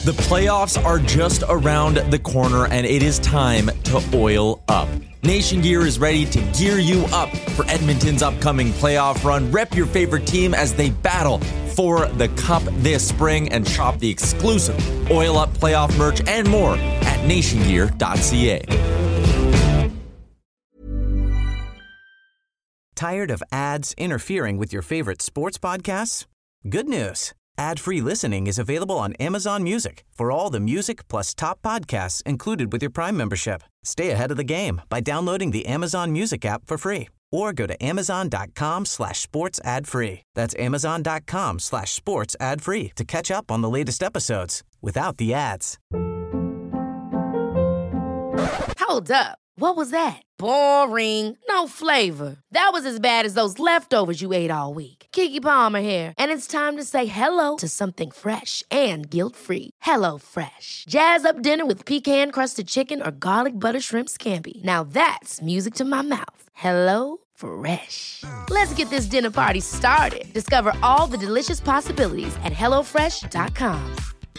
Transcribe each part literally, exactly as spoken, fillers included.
The playoffs are just around the corner, and it is time to oil up. Nation Gear is ready to gear you up for Edmonton's upcoming playoff run. Rep your favorite team as they battle for the cup this spring, and shop the exclusive Oil Up playoff merch and more at nation gear dot c a. Tired of ads interfering with your favorite sports podcasts? Good news. Ad-free listening is available on Amazon Music for all the music plus top podcasts included with your Prime membership. Stay ahead of the game by downloading the Amazon Music app for free or go to amazon.com slash sports ad free. That's amazon.com slash sports ad free to catch up on the latest episodes without the ads. Hold up. What was that? Boring. No flavor. That was as bad as those leftovers you ate all week. Keke Palmer here. And it's time to say hello to something fresh and guilt-free. Hello Fresh. Jazz up dinner with pecan-crusted chicken or garlic butter shrimp scampi. Now that's music to my mouth. Hello Fresh. Let's get this dinner party started. Discover all the delicious possibilities at hello fresh dot com.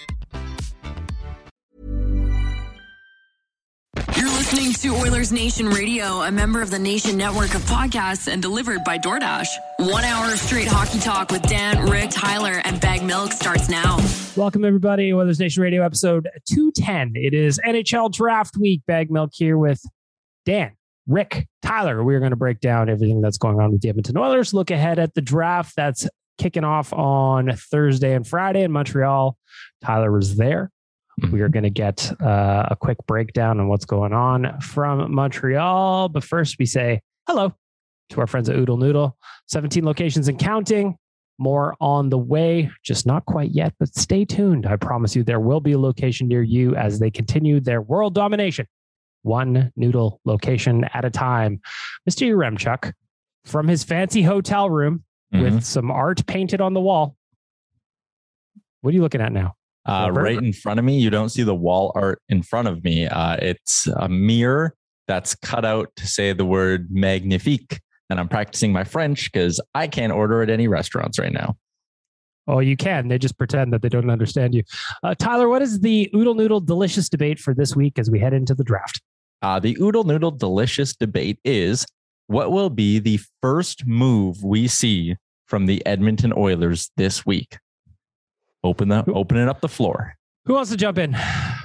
You're listening to Oilers Nation Radio, a member of the Nation Network of podcasts and delivered by DoorDash. One hour of straight hockey talk with Dan, Rick, Tyler, and Bag Milk starts now. Welcome, everybody. Oilers Nation Radio, episode two ten. It is N H L Draft Week. Bag Milk here with Dan, Rick, Tyler. We're going to break down everything that's going on with the Edmonton Oilers. Look ahead at the draft that's kicking off on Thursday and Friday in Montreal. Tyler was there. We are going to get uh, a quick breakdown on what's going on from Montreal. But first, we say hello to our friends at Oodle Noodle. seventeen locations and counting. More on the way. Just not quite yet, but stay tuned. I promise you there will be a location near you as they continue their world domination. One noodle location at a time. Mister Yaremchuk, from his fancy hotel room mm-hmm. with some art painted on the wall. What are you looking at now? Uh, right in front of me, you don't see the wall art in front of me. Uh, it's a mirror that's cut out to say the word magnifique. And I'm practicing my French because I can't order at any restaurants right now. Oh, you can. They just pretend that they don't understand you. Uh, Tyler, what is the Oodle Noodle Delicious debate for this week as we head into the draft? Uh, the Oodle Noodle Delicious debate is, what will be the first move we see from the Edmonton Oilers this week? Open the opening up the floor. Who wants to jump in?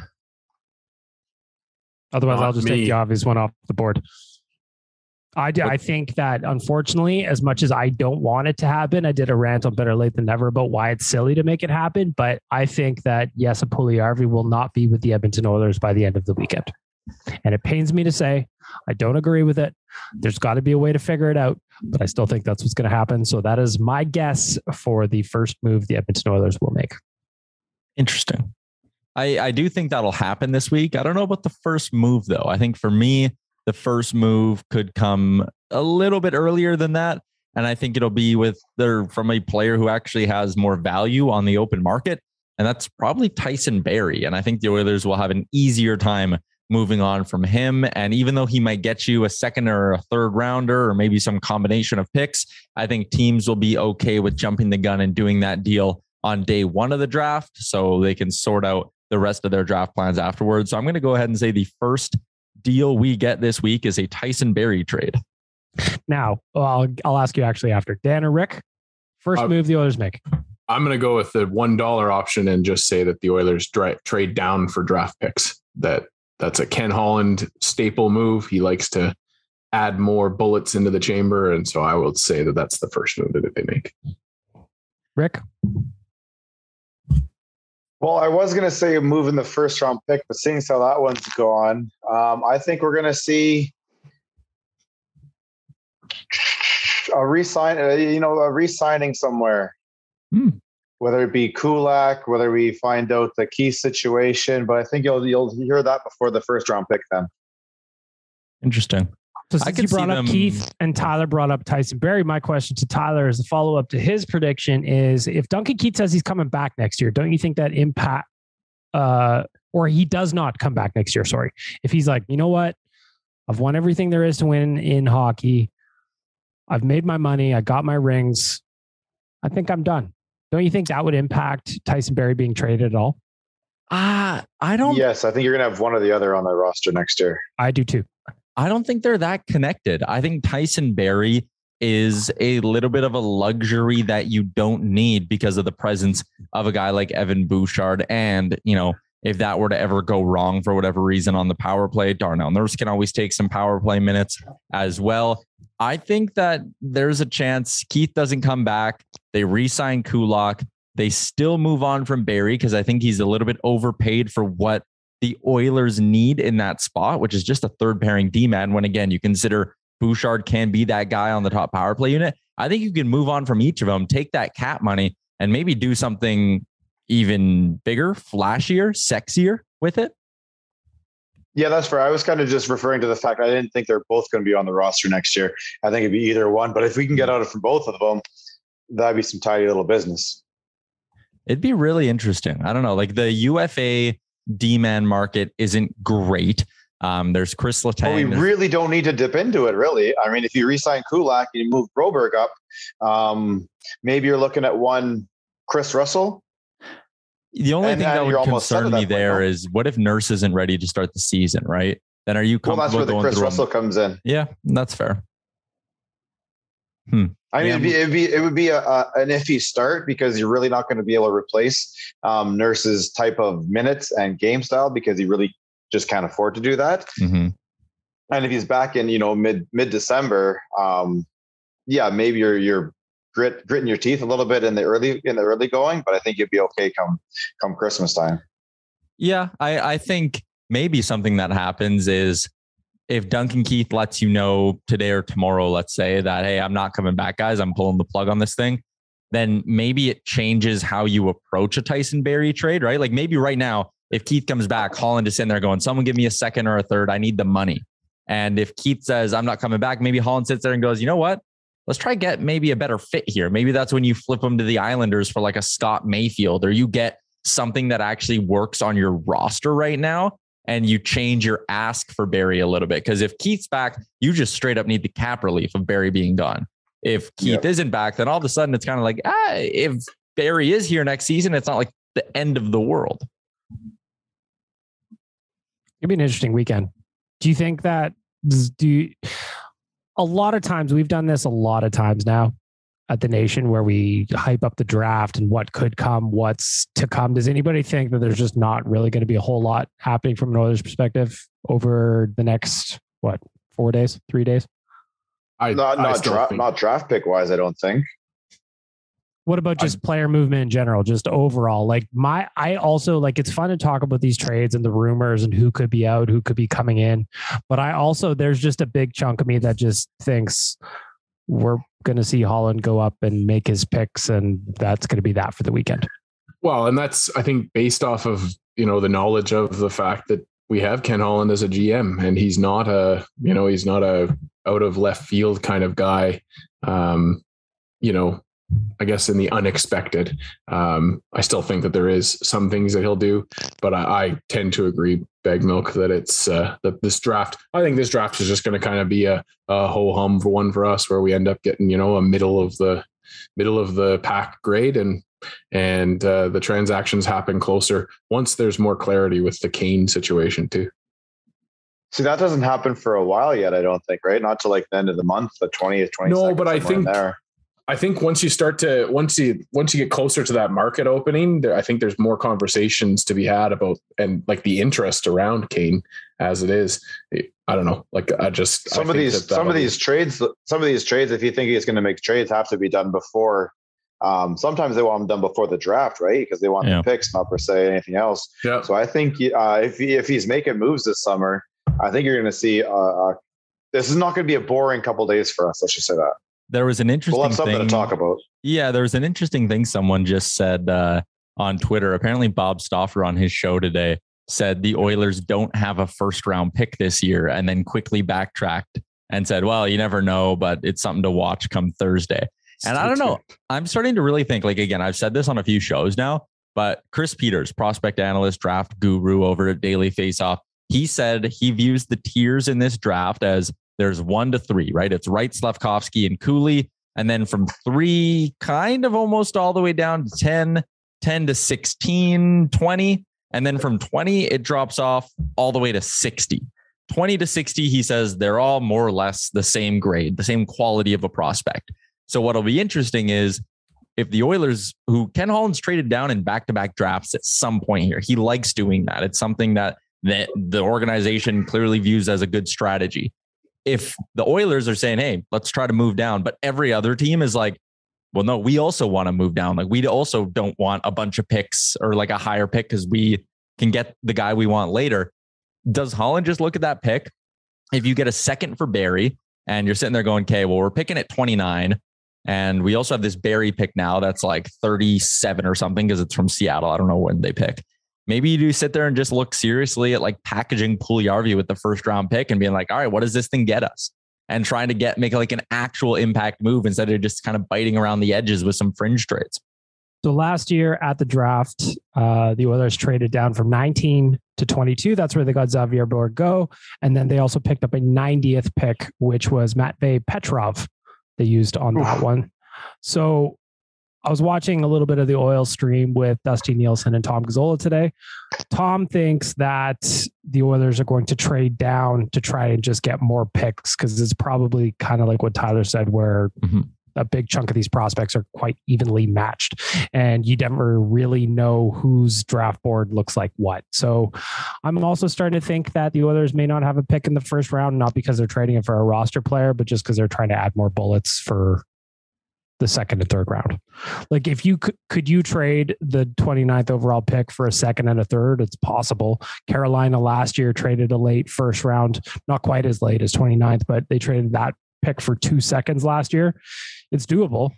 Otherwise, Not I'll just me. take the obvious one off the board. I, do, I think that, unfortunately, as much as I don't want it to happen, I did a rant on Better Late Than Never about why it's silly to make it happen. But I think that Jesse Puljujärvi will not be with the Edmonton Oilers by the end of the weekend. And it pains me to say, I don't agree with it. There's got to be a way to figure it out, but I still think that's what's going to happen. So that is my guess for the first move the Edmonton Oilers will make. Interesting. I, I do think that'll happen this week. I don't know about the first move, though. I think for me, the first move could come a little bit earlier than that. And I think it'll be with their from a player who actually has more value on the open market. And that's probably Tyson Barrie. And I think the Oilers will have an easier time moving on from him. And even though he might get you a second or a third rounder, or maybe some combination of picks, I think teams will be okay with jumping the gun and doing that deal on day one of the draft so they can sort out the rest of their draft plans afterwards. So I'm going to go ahead and say the first deal we get this week is a Tyson Barrie trade. Now, I'll, I'll ask you actually after. Dan or Rick, first uh, move the Oilers make. I'm going to go with the one dollar option and just say that the Oilers dra- trade down for draft picks. That That's a Ken Holland staple move. He likes to add more bullets into the chamber. And so I will say that that's the first move that they make. Rick? Well, I was going to say a move in the first round pick, but seeing as how that one's gone, um, I think we're going to see a resign, uh, you know, a re-signing somewhere. Hmm. Whether it be Kulak, whether we find out the key situation, but I think you'll you'll hear that before the first round pick then. Interesting. So since you brought up them... Keith and Tyler brought up Tyson Barrie, my question to Tyler as a follow-up to his prediction is, if Duncan Keith says he's coming back next year, don't you think that impact, uh, or he does not come back next year, sorry. If he's like, you know what, I've won everything there is to win in hockey. I've made my money. I got my rings. I think I'm done. Don't you think that would impact Tyson Barrie being traded at all? Ah, uh, I don't. Yes, I think you're going to have one or the other on the roster next year. I do too. I don't think they're that connected. I think Tyson Barrie is a little bit of a luxury that you don't need because of the presence of a guy like Evan Bouchard. And, you know, if that were to ever go wrong for whatever reason on the power play, Darnell Nurse can always take some power play minutes as well. I think that there's a chance Keith doesn't come back. They re-sign Kulak. They still move on from Barrie because I think he's a little bit overpaid for what the Oilers need in that spot, which is just a third pairing D-man. When again, you consider Bouchard can be that guy on the top power play unit. I think you can move on from each of them, take that cap money and maybe do something even bigger, flashier, sexier with it. Yeah, that's fair. I was kind of just referring to the fact I didn't think they're both going to be on the roster next year. I think it'd be either one, but if we can get out of from both of them, that'd be some tidy little business. It'd be really interesting. I don't know, like the U F A D-man market isn't great. Um, there's Chris Letang. Well, we really don't need to dip into it, really. I mean, if you re-sign Kulak and you move Broberg up, um, maybe you're looking at one Chris Russell. The only and, thing and that would concern me there point, is what if Nurse isn't ready to start the season, right? Then are you comfortable? Well, that's where the Chris Russell him? comes in. Yeah, that's fair. Hmm. I mean, yeah, it'd be, it'd be, it would be a, a, an iffy start because you're really not going to be able to replace um, Nurse's type of minutes and game style because he really just can't afford to do that. Mm-hmm. And if he's back in, you know, mid mid December, um, yeah, maybe you're you're grit gritting your teeth a little bit in the early in the early going, but I think you'd be okay come come Christmas time. Yeah, I, I think maybe something that happens is if Duncan Keith lets you know today or tomorrow, let's say that, hey, I'm not coming back, guys, I'm pulling the plug on this thing, then maybe it changes how you approach a Tyson Barrie trade, right? Like maybe right now, if Keith comes back, Holland is sitting there going, someone give me a second or a third. I need the money. And if Keith says, I'm not coming back, maybe Holland sits there and goes, you know what? Let's try get maybe a better fit here. Maybe that's when you flip him to the Islanders for like a Scott Mayfield, or you get something that actually works on your roster right now and you change your ask for Barrie a little bit. Because if Keith's back, you just straight up need the cap relief of Barrie being gone. If Keith yep. isn't back, then all of a sudden it's kind of like, ah, if Barrie is here next season, it's not like the end of the world. It'd be an interesting weekend. Do you think that do you, a lot of times we've done this a lot of times now at the Nation where we hype up the draft and what could come, what's to come. Does anybody think that there's just not really going to be a whole lot happening from an Oilers perspective over the next, what, four days, three days? I, not, not, dra- not draft pick wise, I don't think. What about just I, player movement in general, just overall? Like my, I also like, it's fun to talk about these trades and the rumors and who could be out, who could be coming in. But I also, there's just a big chunk of me that just thinks we're going to see Holland go up and make his picks. And that's going to be that for the weekend. Well, and that's, I think, based off of, you know, the knowledge of the fact that we have Ken Holland as a G M and he's not a, you know, he's not a out of left field kind of guy. Um, you know, I guess in the unexpected. Um, I still think that there is some things that he'll do, but I, I tend to agree, Bag Milk, that it's uh, that this draft, I think this draft is just going to kind of be a, a ho hum for one for us where we end up getting, you know, a middle of the middle of the pack grade and, and uh, the transactions happen closer once there's more clarity with the Kane situation too. See, that doesn't happen for a while yet, I don't think, right? Not till like the end of the month, the twentieth, twenty-second. No, but I think there. I think once you start to, once you, once you get closer to that market opening, there, I think there's more conversations to be had about, and like the interest around Kane as it is. I don't know. Like I just, some I of these, that some of be, these trades, some of these trades, if you think he's going to make trades, have to be done before. Um, sometimes they want them done before the draft, right? Because they want yeah. the picks, not per se anything else. Yeah. So I think uh, if he, if he's making moves this summer, I think you're going to see, uh, uh, this is not going to be a boring couple of days for us. Let's just say that. There was an interesting we'll have something thing to talk about. Yeah, there was an interesting thing someone just said uh, on Twitter. Apparently, Bob Stauffer on his show today said the Oilers don't have a first round pick this year, and then quickly backtracked and said, well, you never know, but it's something to watch come Thursday. Stay and I don't know. Tuned. I'm starting to really think, like, again, I've said this on a few shows now, but Chris Peters, prospect analyst, draft guru over at Daily Faceoff, he said he views the tiers in this draft as there's one to three, right? It's Wright, Slafkovsky, and Cooley. And then from three, kind of almost all the way down to ten, ten to sixteen, twenty. And then from twenty, it drops off all the way to sixty. twenty to sixty, he says they're all more or less the same grade, the same quality of a prospect. So what'll be interesting is if the Oilers, who Ken Holland's traded down in back-to-back drafts at some point here, he likes doing that. It's something that, that the organization clearly views as a good strategy. If the Oilers are saying, hey, let's try to move down, but every other team is like, well, no, we also want to move down. Like we also don't want a bunch of picks or like a higher pick because we can get the guy we want later. Does Holland just look at that pick? If you get a second for Barrie and you're sitting there going, okay, well, we're picking at twenty-nine. And we also have this Barrie pick now that's like thirty-seven or something because it's from Seattle. I don't know when they pick. Maybe you do sit there and just look seriously at like packaging Puljujarvi with the first round pick and being like, all right, what does this thing get us? And trying to get make like an actual impact move instead of just kind of biting around the edges with some fringe trades. So last year at the draft, uh, the Oilers traded down from nineteen to twenty-two. That's where they got Xavier Bourgault. And then they also picked up a ninetieth pick, which was Matvei Petrov. They used on that one. So I was watching a little bit of the Oil stream with Dusty Nielsen and Tom Gazzola today. Tom thinks that the Oilers are going to trade down to try and just get more picks because it's probably kind of like what Tyler said, where mm-hmm. a big chunk of these prospects are quite evenly matched and you never really know whose draft board looks like what. So I'm also starting to think that the Oilers may not have a pick in the first round, not because they're trading it for a roster player, but just because they're trying to add more bullets for the second and third round. Like if you could, could you trade the twenty-ninth overall pick for a second and a third? It's possible. Carolina last year traded a late first round, not quite as late as twenty-ninth, but they traded that pick for two seconds last year. It's doable.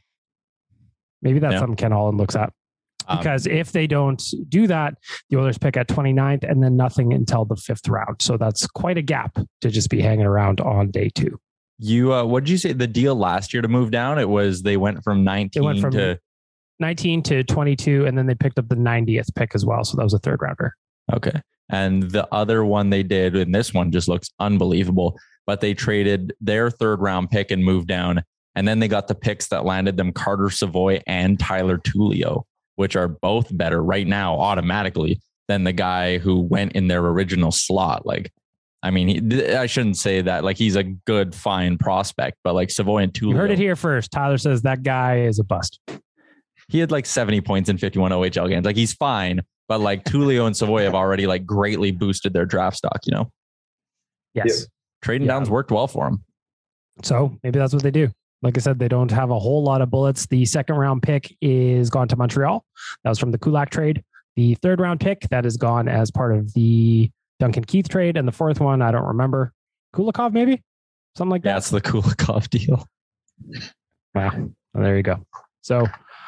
Maybe that's yeah. something Ken Holland looks at. Because um, if they don't do that, the Oilers pick at twenty-ninth and then nothing until the fifth round. So that's quite a gap to just be hanging around on day two. You, uh, what did you say? The deal last year to move down, it was they went from nineteen went from to nineteen to twenty-two, and then they picked up the ninetieth pick as well. So that was a third rounder. Okay. And the other one they did, and this one just looks unbelievable, but they traded their third round pick and moved down. And then they got the picks that landed them Carter Savoy and Tyler Tullio, which are both better right now automatically than the guy who went in their original slot. Like, I mean, he, I shouldn't say that. Like, he's a good, fine prospect, but like Savoy and Tullio. You heard it here first. Tyler says that guy is a bust. He had like seventy points in fifty-one O H L games. Like, he's fine, but like Tullio and Savoy have already like greatly boosted their draft stock, you know? Yes. Yep. Trading yeah. downs worked well for him. So maybe that's what they do. Like I said, they don't have a whole lot of bullets. The second round pick is gone to Montreal. That was from the Kulak trade. The third round pick that is gone as part of the Duncan Keith trade. And the fourth one, I don't remember. Kulikov, maybe? Something like that. That's the Kulikov deal. Wow. Well, there you go. So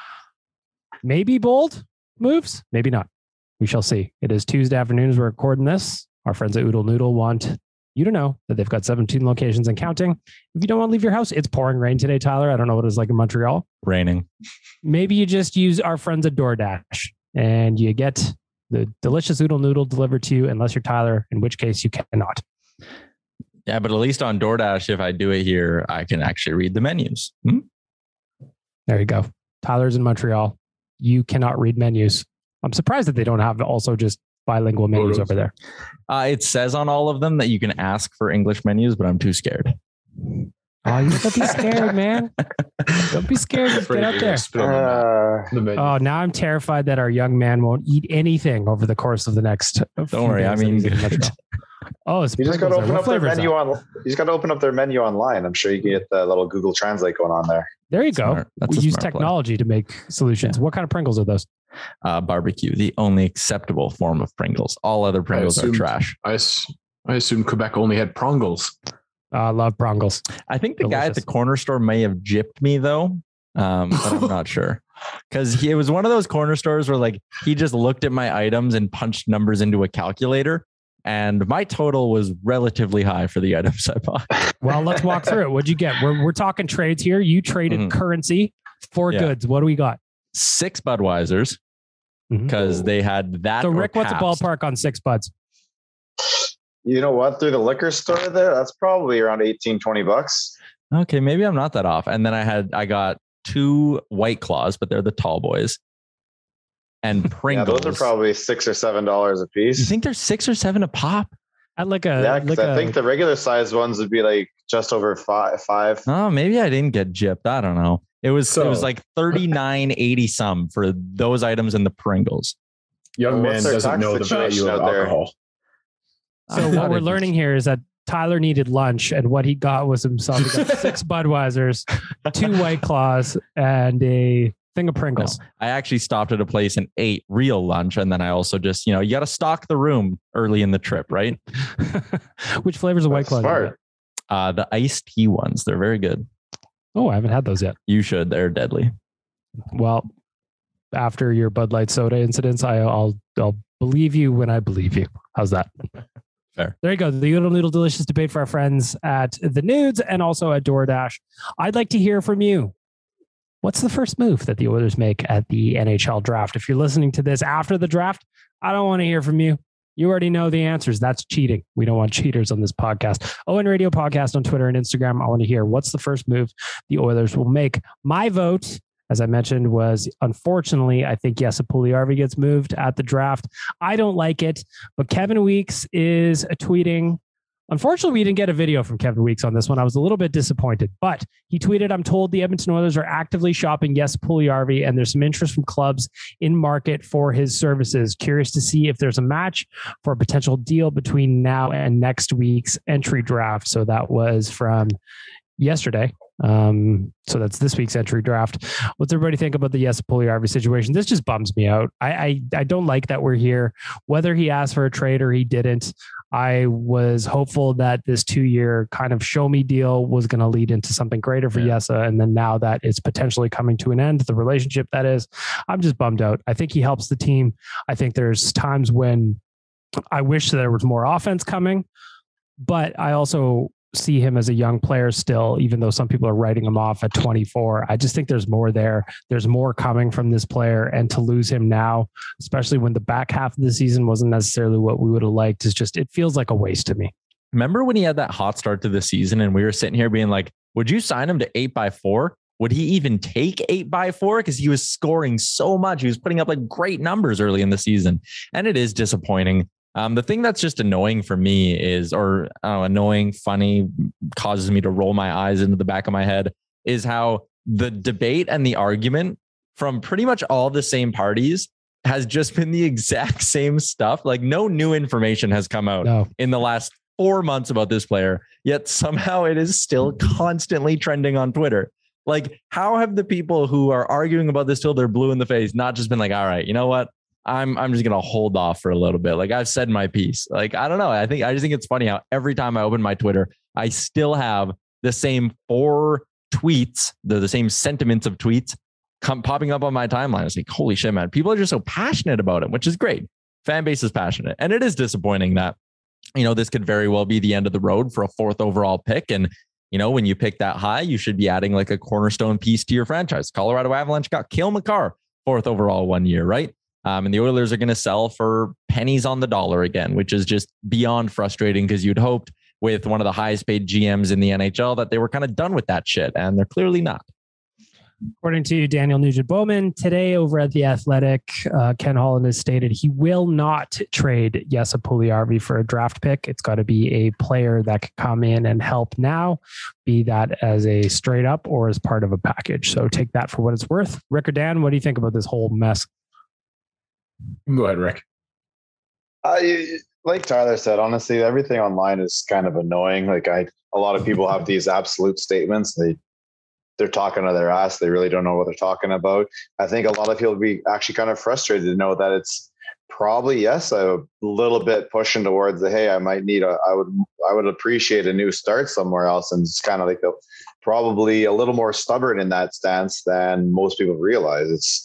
maybe bold moves, maybe not. We shall see. It is Tuesday afternoon as we're recording this. Our friends at Oodle Noodle want you to know that they've got seventeen locations and counting. If you don't want to leave your house, it's pouring rain today, Tyler. I don't know what it's like in Montreal. Raining. Maybe you just use our friends at DoorDash and you get the delicious Oodle Noodle delivered to you, unless you're Tyler, in which case you cannot. Yeah, but at least on DoorDash, if I do it here, I can actually read the menus. Hmm? There you go. Tyler's in Montreal. You cannot read menus. I'm surprised that they don't have also just bilingual menus over there. Uh, it says on all of them that you can ask for English menus, but I'm too scared. Oh, you don't be scared, man. Don't be scared. Just get out there. Uh, oh, now I'm terrified that our young man won't eat anything over the course of the next. Don't worry. I mean, oh, it's you just got to open up their menu on. You just got to open up their menu online. I'm sure you can get the little Google Translate going on there. There you go. We use technology play. to make solutions. Yeah. What kind of Pringles are those? Uh, barbecue, the only acceptable form of Pringles. All other Pringles assumed, are trash. I, I assumed Quebec only had Prongles. I uh, love Prongles. I think the Delicious. guy at the corner store may have gypped me though, um, but I'm not sure. Because it was one of those corner stores where like he just looked at my items and punched numbers into a calculator. And my total was relatively high for the items I bought. Well, let's walk through it. What'd you get? We're, we're talking trades here. You traded mm-hmm. currency for yeah. goods. What do we got? Six Budweisers because mm-hmm. they had that. So Rick, what's a ballpark on six Buds? You know what? Through the liquor store there, that's probably around eighteen, twenty bucks. Okay, maybe I'm not that off. And then I had, I got two White Claws, but they're the tall boys. and Pringles. Yeah, those are probably six or seven dollars a piece. You think they're six or seven a pop? At like a yeah, because like I a, think the regular size ones would be like just over five. Five. Oh, maybe I didn't get gypped. I don't know. It was So- it was like thirty-nine eighty some for those items in the Pringles. Young Well, man what's their doesn't tax know the value situation of out there? alcohol. So I what thought we're it learning was- here is that Tyler needed lunch, and what he got was himself he got six Budweisers, two White Claws, and a thing of Pringles. No, I actually stopped at a place and ate real lunch, and then I also just, you know, you got to stock the room early in the trip, right? Which flavors of White That's Claws? smart. Uh, the iced tea ones, they're very good. Oh, I haven't had those yet. You should. They're deadly. Well, after your Bud Light soda incidents, I, I'll I'll believe you when I believe you. How's that? Fair. There you go. The Noodle Noodle Delicious debate for our friends at the Nudes and also at DoorDash. I'd like to hear from you. What's the first move that the Oilers make at the N H L draft? If you're listening to this after the draft, I don't want to hear from you. You already know the answers. That's cheating. We don't want cheaters on this podcast. Owen Radio Podcast on Twitter and Instagram. I want to hear what's the first move the Oilers will make. My vote, as I mentioned, was unfortunately, I think Jesse Puljujarvi gets moved at the draft. I don't like it, but Kevin Weeks is tweeting. Unfortunately, we didn't get a video from Kevin Weeks on this one. I was a little bit disappointed, but he tweeted, I'm told the Edmonton Oilers are actively shopping Jesse Puljujarvi, and there's some interest from clubs in market for his services. Curious to see if there's a match for a potential deal between now and next week's entry draft. So that was from yesterday. Um, so that's this week's entry draft. What's everybody think about the Jesse Puljujarvi situation? This just bums me out. I, I I don't like that we're here. Whether he asked for a trade or he didn't, I was hopeful that this two-year kind of show me deal was going to lead into something greater for Yeah. Jesse. And then now that it's potentially coming to an end, the relationship that is, I'm just bummed out. I think he helps the team. I think there's times when I wish there was more offense coming, but I also see him as a young player still, even though some people are writing him off at twenty-four. I just think there's more there. There's more coming from this player, and to lose him now, especially when the back half of the season wasn't necessarily what we would have liked, is just, it feels like a waste to me. Remember when he had that hot start to the season and we were sitting here being like, would you sign him to eight by four? Would he even take eight by four? Because he was scoring so much. He was putting up like great numbers early in the season. And it is disappointing. Um, the thing that's just annoying for me is, or uh, annoying, funny, causes me to roll my eyes into the back of my head, is how the debate and the argument from pretty much all the same parties has just been the exact same stuff. Like no new information has come out No. in the last four months about this player, yet somehow it is still constantly trending on Twitter. Like, how have the people who are arguing about this till they're blue in the face not just been like, all right, you know what? I'm I'm just gonna hold off for a little bit. Like I've said my piece. Like I don't know. I think I just think it's funny how every time I open my Twitter, I still have the same four tweets, the, the same sentiments of tweets come popping up on my timeline. It's like, holy shit, man! People are just so passionate about it, which is great. Fan base is passionate, and it is disappointing that, you know, this could very well be the end of the road for a fourth overall pick. And you know, when you pick that high, you should be adding like a cornerstone piece to your franchise. Colorado Avalanche got Cale Makar fourth overall one year, right? Um, and the Oilers are going to sell for pennies on the dollar again, which is just beyond frustrating because you'd hoped with one of the highest paid G Ms in the N H L that they were kind of done with that shit. And they're clearly not. According to Daniel Nugent-Bowman, today over at The Athletic, uh, Ken Holland has stated he will not trade Jesse Puljujarvi for a draft pick. It's got to be a player that can come in and help now, be that as a straight up or as part of a package. So take that for what it's worth. Rick or Dan, what do you think about this whole mess? Go ahead, Rick. I like Tyler said, honestly, everything online is kind of annoying. Like I, a lot of people have these absolute statements. They, they're talking to their ass. They really don't know what they're talking about. I think a lot of people be actually kind of frustrated to know that it's probably, yes, a little bit pushing towards the, hey, I might need a, I would, I would appreciate a new start somewhere else. And it's kind of like the, probably a little more stubborn in that stance than most people realize. It's,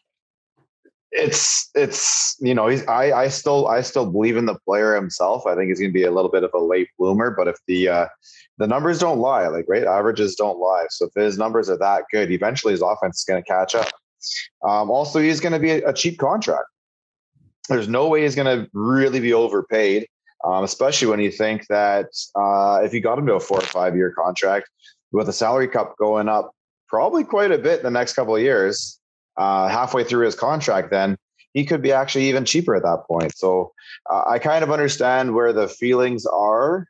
It's it's you know he's I I still I still believe in the player himself. I think he's going to be a little bit of a late bloomer, but if the uh, the numbers don't lie, like right averages don't lie. So if his numbers are that good, eventually his offense is going to catch up. Um, also, he's going to be a, a cheap contract. There's no way he's going to really be overpaid, um, especially when you think that uh, if you got him to a four or five year contract with the salary cap going up probably quite a bit in the next couple of years. Uh, halfway through his contract, then he could be actually even cheaper at that point. So uh, I kind of understand where the feelings are.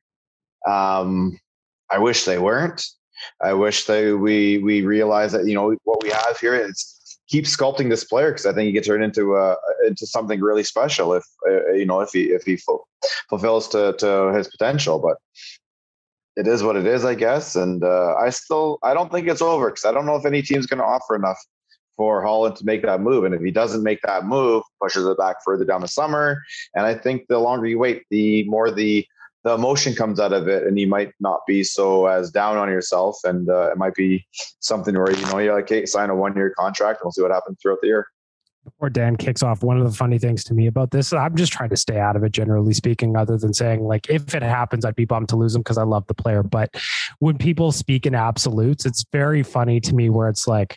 Um, I wish they weren't. I wish they we we realize that, you know, what we have here is keep sculpting this player, because I think he gets turned into uh into something really special if uh, you know if he if he ful- fulfills to to his potential. But it is what it is, I guess. And uh, I still I don't think it's over, because I don't know if any team's going to offer enough for Holland to make that move. And if he doesn't make that move, pushes it back further down the summer. And I think the longer you wait, the more the the emotion comes out of it, and you might not be so as down on yourself. And uh, it might be something where, you know, you're like, hey, sign a one-year contract and we'll see what happens throughout the year. Before Dan kicks off, one of the funny things to me about this, I'm just trying to stay out of it, generally speaking, other than saying, like, if it happens, I'd be bummed to lose him because I love the player. But when people speak in absolutes, it's very funny to me where it's like,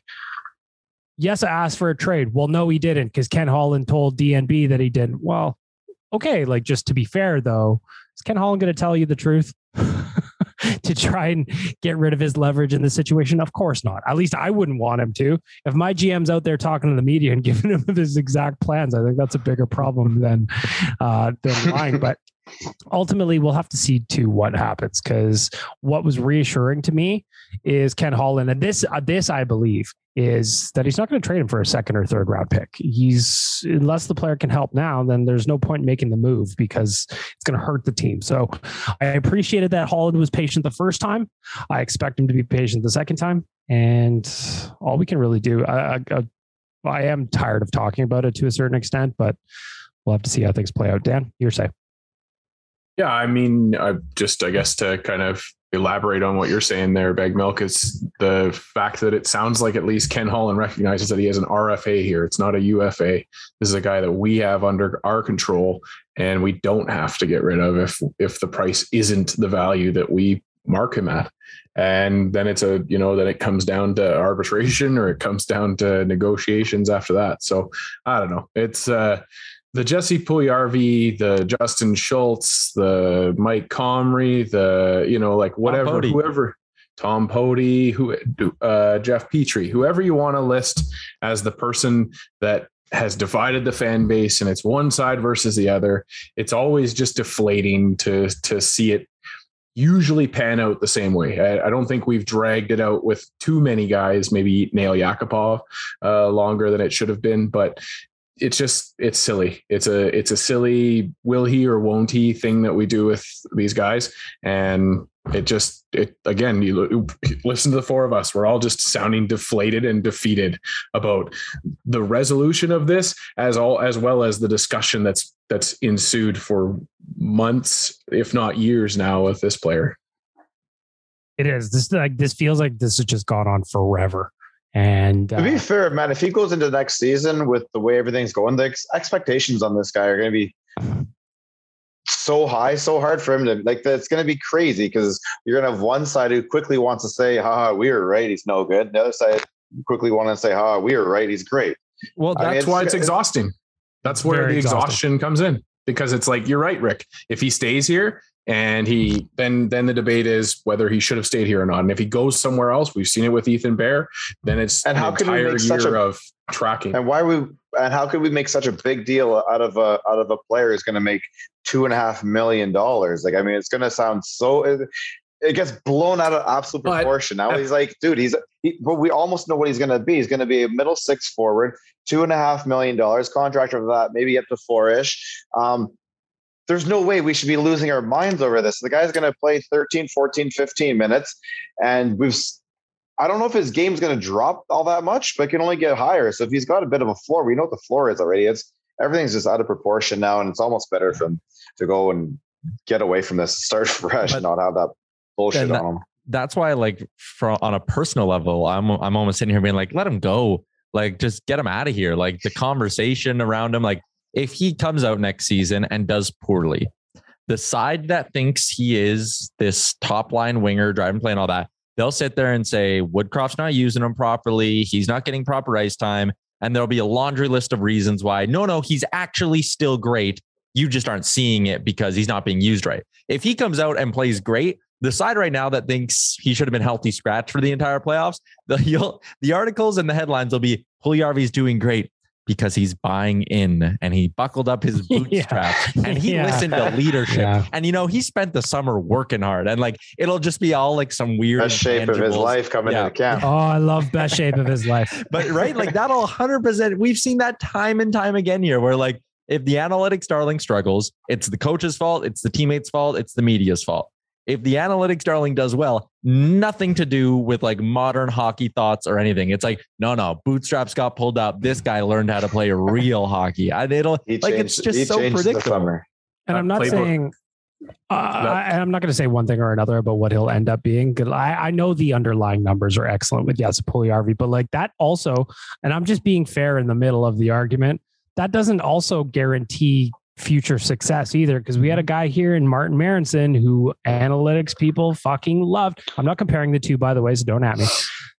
yes, I asked for a trade. Well, no, he didn't, because Ken Holland told D N B that he didn't. Well, okay, like, just to be fair, though, is Ken Holland going to tell you the truth to try and get rid of his leverage in this situation? Of course not. At least I wouldn't want him to. If my G M's out there talking to the media and giving him his exact plans, I think that's a bigger problem than uh, than lying. But ultimately, we'll have to see to what happens, because what was reassuring to me is Ken Holland, and this uh, this I believe is that he's not going to trade him for a second or third round pick. He's, unless the player can help now, then there's no point in making the move, because it's going to hurt the team. So I appreciated that Holland was patient the first time. I expect him to be patient the second time. And all we can really do, I, I, I am tired of talking about it to a certain extent, but we'll have to see how things play out. Dan, your say. Yeah, I mean, I just, I guess to kind of elaborate on what you're saying there, Bag Milk, is the fact that it sounds like at least Ken Holland recognizes that he has an R F A here. It's not a U F A. This is a guy that we have under our control, and we don't have to get rid of if if the price isn't the value that we mark him at. And then it's a, you know, then it comes down to arbitration, or it comes down to negotiations after that. So I don't know. It's uh the Jesse Puljujarvi, the Justin Schultz, the Mike Comrie, the, you know, like whatever, Tom whoever, Tom Pody, who, uh, Jeff Petrie, whoever you want to list as the person that has divided the fan base, and it's one side versus the other. It's always just deflating to, to see it usually pan out the same way. I, I don't think we've dragged it out with too many guys, maybe Nail Yakupov uh, longer than it should have been, but it's just, it's silly. It's a, it's a silly will he or won't he thing that we do with these guys. And it just, it, again, you listen to the four of us, we're all just sounding deflated and defeated about the resolution of this, as all, as well as the discussion that's, that's ensued for months, if not years now, with this player. It is this, like, this feels like this has just gone on forever. And uh, to be uh, fair, man, if he goes into next season with the way everything's going, the expectations on this guy are going to be so high, so hard for him to, like, it's going to be crazy, because you're going to have one side who quickly wants to say, haha, we were right, he's no good. The other side quickly want to say, haha, we were right, he's great. Well, that's I mean, it's, why it's exhausting. That's where the exhaustion exhausting. comes in, because it's like, you're right, Rick. If he stays here, and he then then the debate is whether he should have stayed here or not. And if he goes somewhere else, we've seen it with Ethan Bear, then it's and how an can we entire make year such a, of tracking. And why we and how could we make such a big deal out of a out of a player who's going to make two and a half million dollars? Like, I mean, it's going to sound so. It, it gets blown out of absolute but, proportion. Now uh, he's like, dude, he's. He, but we almost know what he's going to be. He's going to be a middle six forward, two and a half million dollars contract of that, maybe up to four ish. Um, There's no way we should be losing our minds over this. The guy's going to play thirteen, fourteen, fifteen minutes. And we've, I don't know if his game's going to drop all that much, but it can only get higher. So if he's got a bit of a floor, we know what the floor is already. It's everything's just out of proportion now. And it's almost better for him to go and get away from this, start fresh, and not have that bullshit that, on him. That's why, like, from on a personal level, I'm, I'm almost sitting here being like, let him go. Like, just get him out of here. Like, the conversation around him, like, if he comes out next season and does poorly, the side that thinks he is this top line winger, driving play and all that, they'll sit there and say, Woodcroft's not using him properly. He's not getting proper ice time. And there'll be a laundry list of reasons why, no, no, he's actually still great. You just aren't seeing it because he's not being used right. If he comes out and plays great, the side right now that thinks he should have been healthy scratch for the entire playoffs, the, you'll, the articles and the headlines will be, Puljujarvi's doing great. because he's buying in and he buckled up his bootstraps yeah. and he yeah. listened to leadership. Yeah. And, you know, he spent the summer working hard and like, it'll just be all like some weird best shape of his life coming yeah. into camp. Oh, I love best shape of his life. But right. Like that'll one hundred percent. We've seen that time and time again here where like, if the analytics darling struggles, it's the coach's fault. It's the teammates' fault. It's the media's fault. If the analytics darling does well, nothing to do with like modern hockey thoughts or anything. It's like, no, no, bootstraps got pulled up. This guy learned how to play real hockey. And it'll he like, changed, it's just so predictable. And I'm not Playbook. saying, uh, I, I'm not going to say one thing or another about what he'll end up being. I, I know the underlying numbers are excellent with Jesse Puljujarvi, but like that also, and I'm just being fair in the middle of the argument, that doesn't also guarantee future success either, because we had a guy here in Martin Marinson who analytics people fucking loved. I'm not comparing the two, by the way, so don't at me.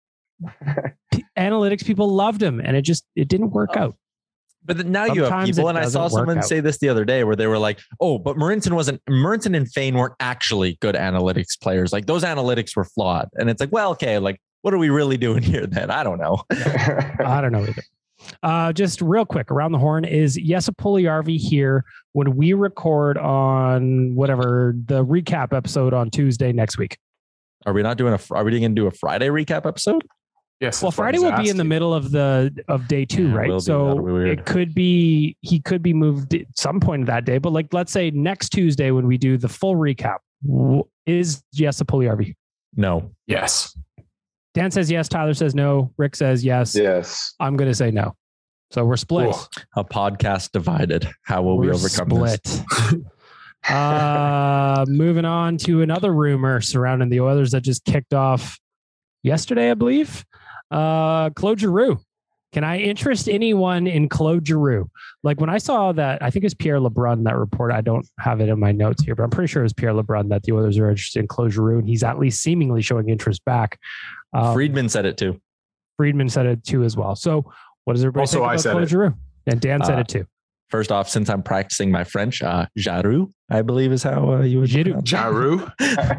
Analytics people loved him, and it just it didn't work out. But now Sometimes you have people, and I saw someone say this the other day where they were like, "Oh, but Marinson wasn't. Marinson and Fane weren't actually good analytics players. Like those analytics were flawed." And it's like, well, okay, like what are we really doing here then? I don't know. I don't know either. Uh, just real quick, around the horn is Jesse Puljujarvi here when we record on whatever the recap episode on Tuesday next week. Are we not doing a? Are we going to do a Friday recap episode? Yes. Well, Friday will be in the middle of the of day two, yeah, right? So it could be he could be moved at some point that day. But like, let's say next Tuesday when we do the full recap, is Jesse Puljujarvi? No. Yes. Dan says yes. Tyler says no. Rick says yes. Yes. I'm going to say no. So we're split. Cool. A podcast divided. How will we're we overcome split. this? uh, moving on to another rumor surrounding the Oilers that just kicked off yesterday, I believe. Uh, Claude Giroux. Can I interest anyone in Claude Giroux? Like when I saw that, I think it was Pierre LeBrun, that report. I don't have it in my notes here, but I'm pretty sure it was Pierre LeBrun that the Oilers are interested in Claude Giroux, and he's at least seemingly showing interest back. Um, Friedman said it too. Friedman said it too as well. So what does everybody also, think about Claude Giroux? And Dan said uh, it too. First off, since I'm practicing my French, uh, Giroux, I believe is how uh, you would Giroux. Giroux.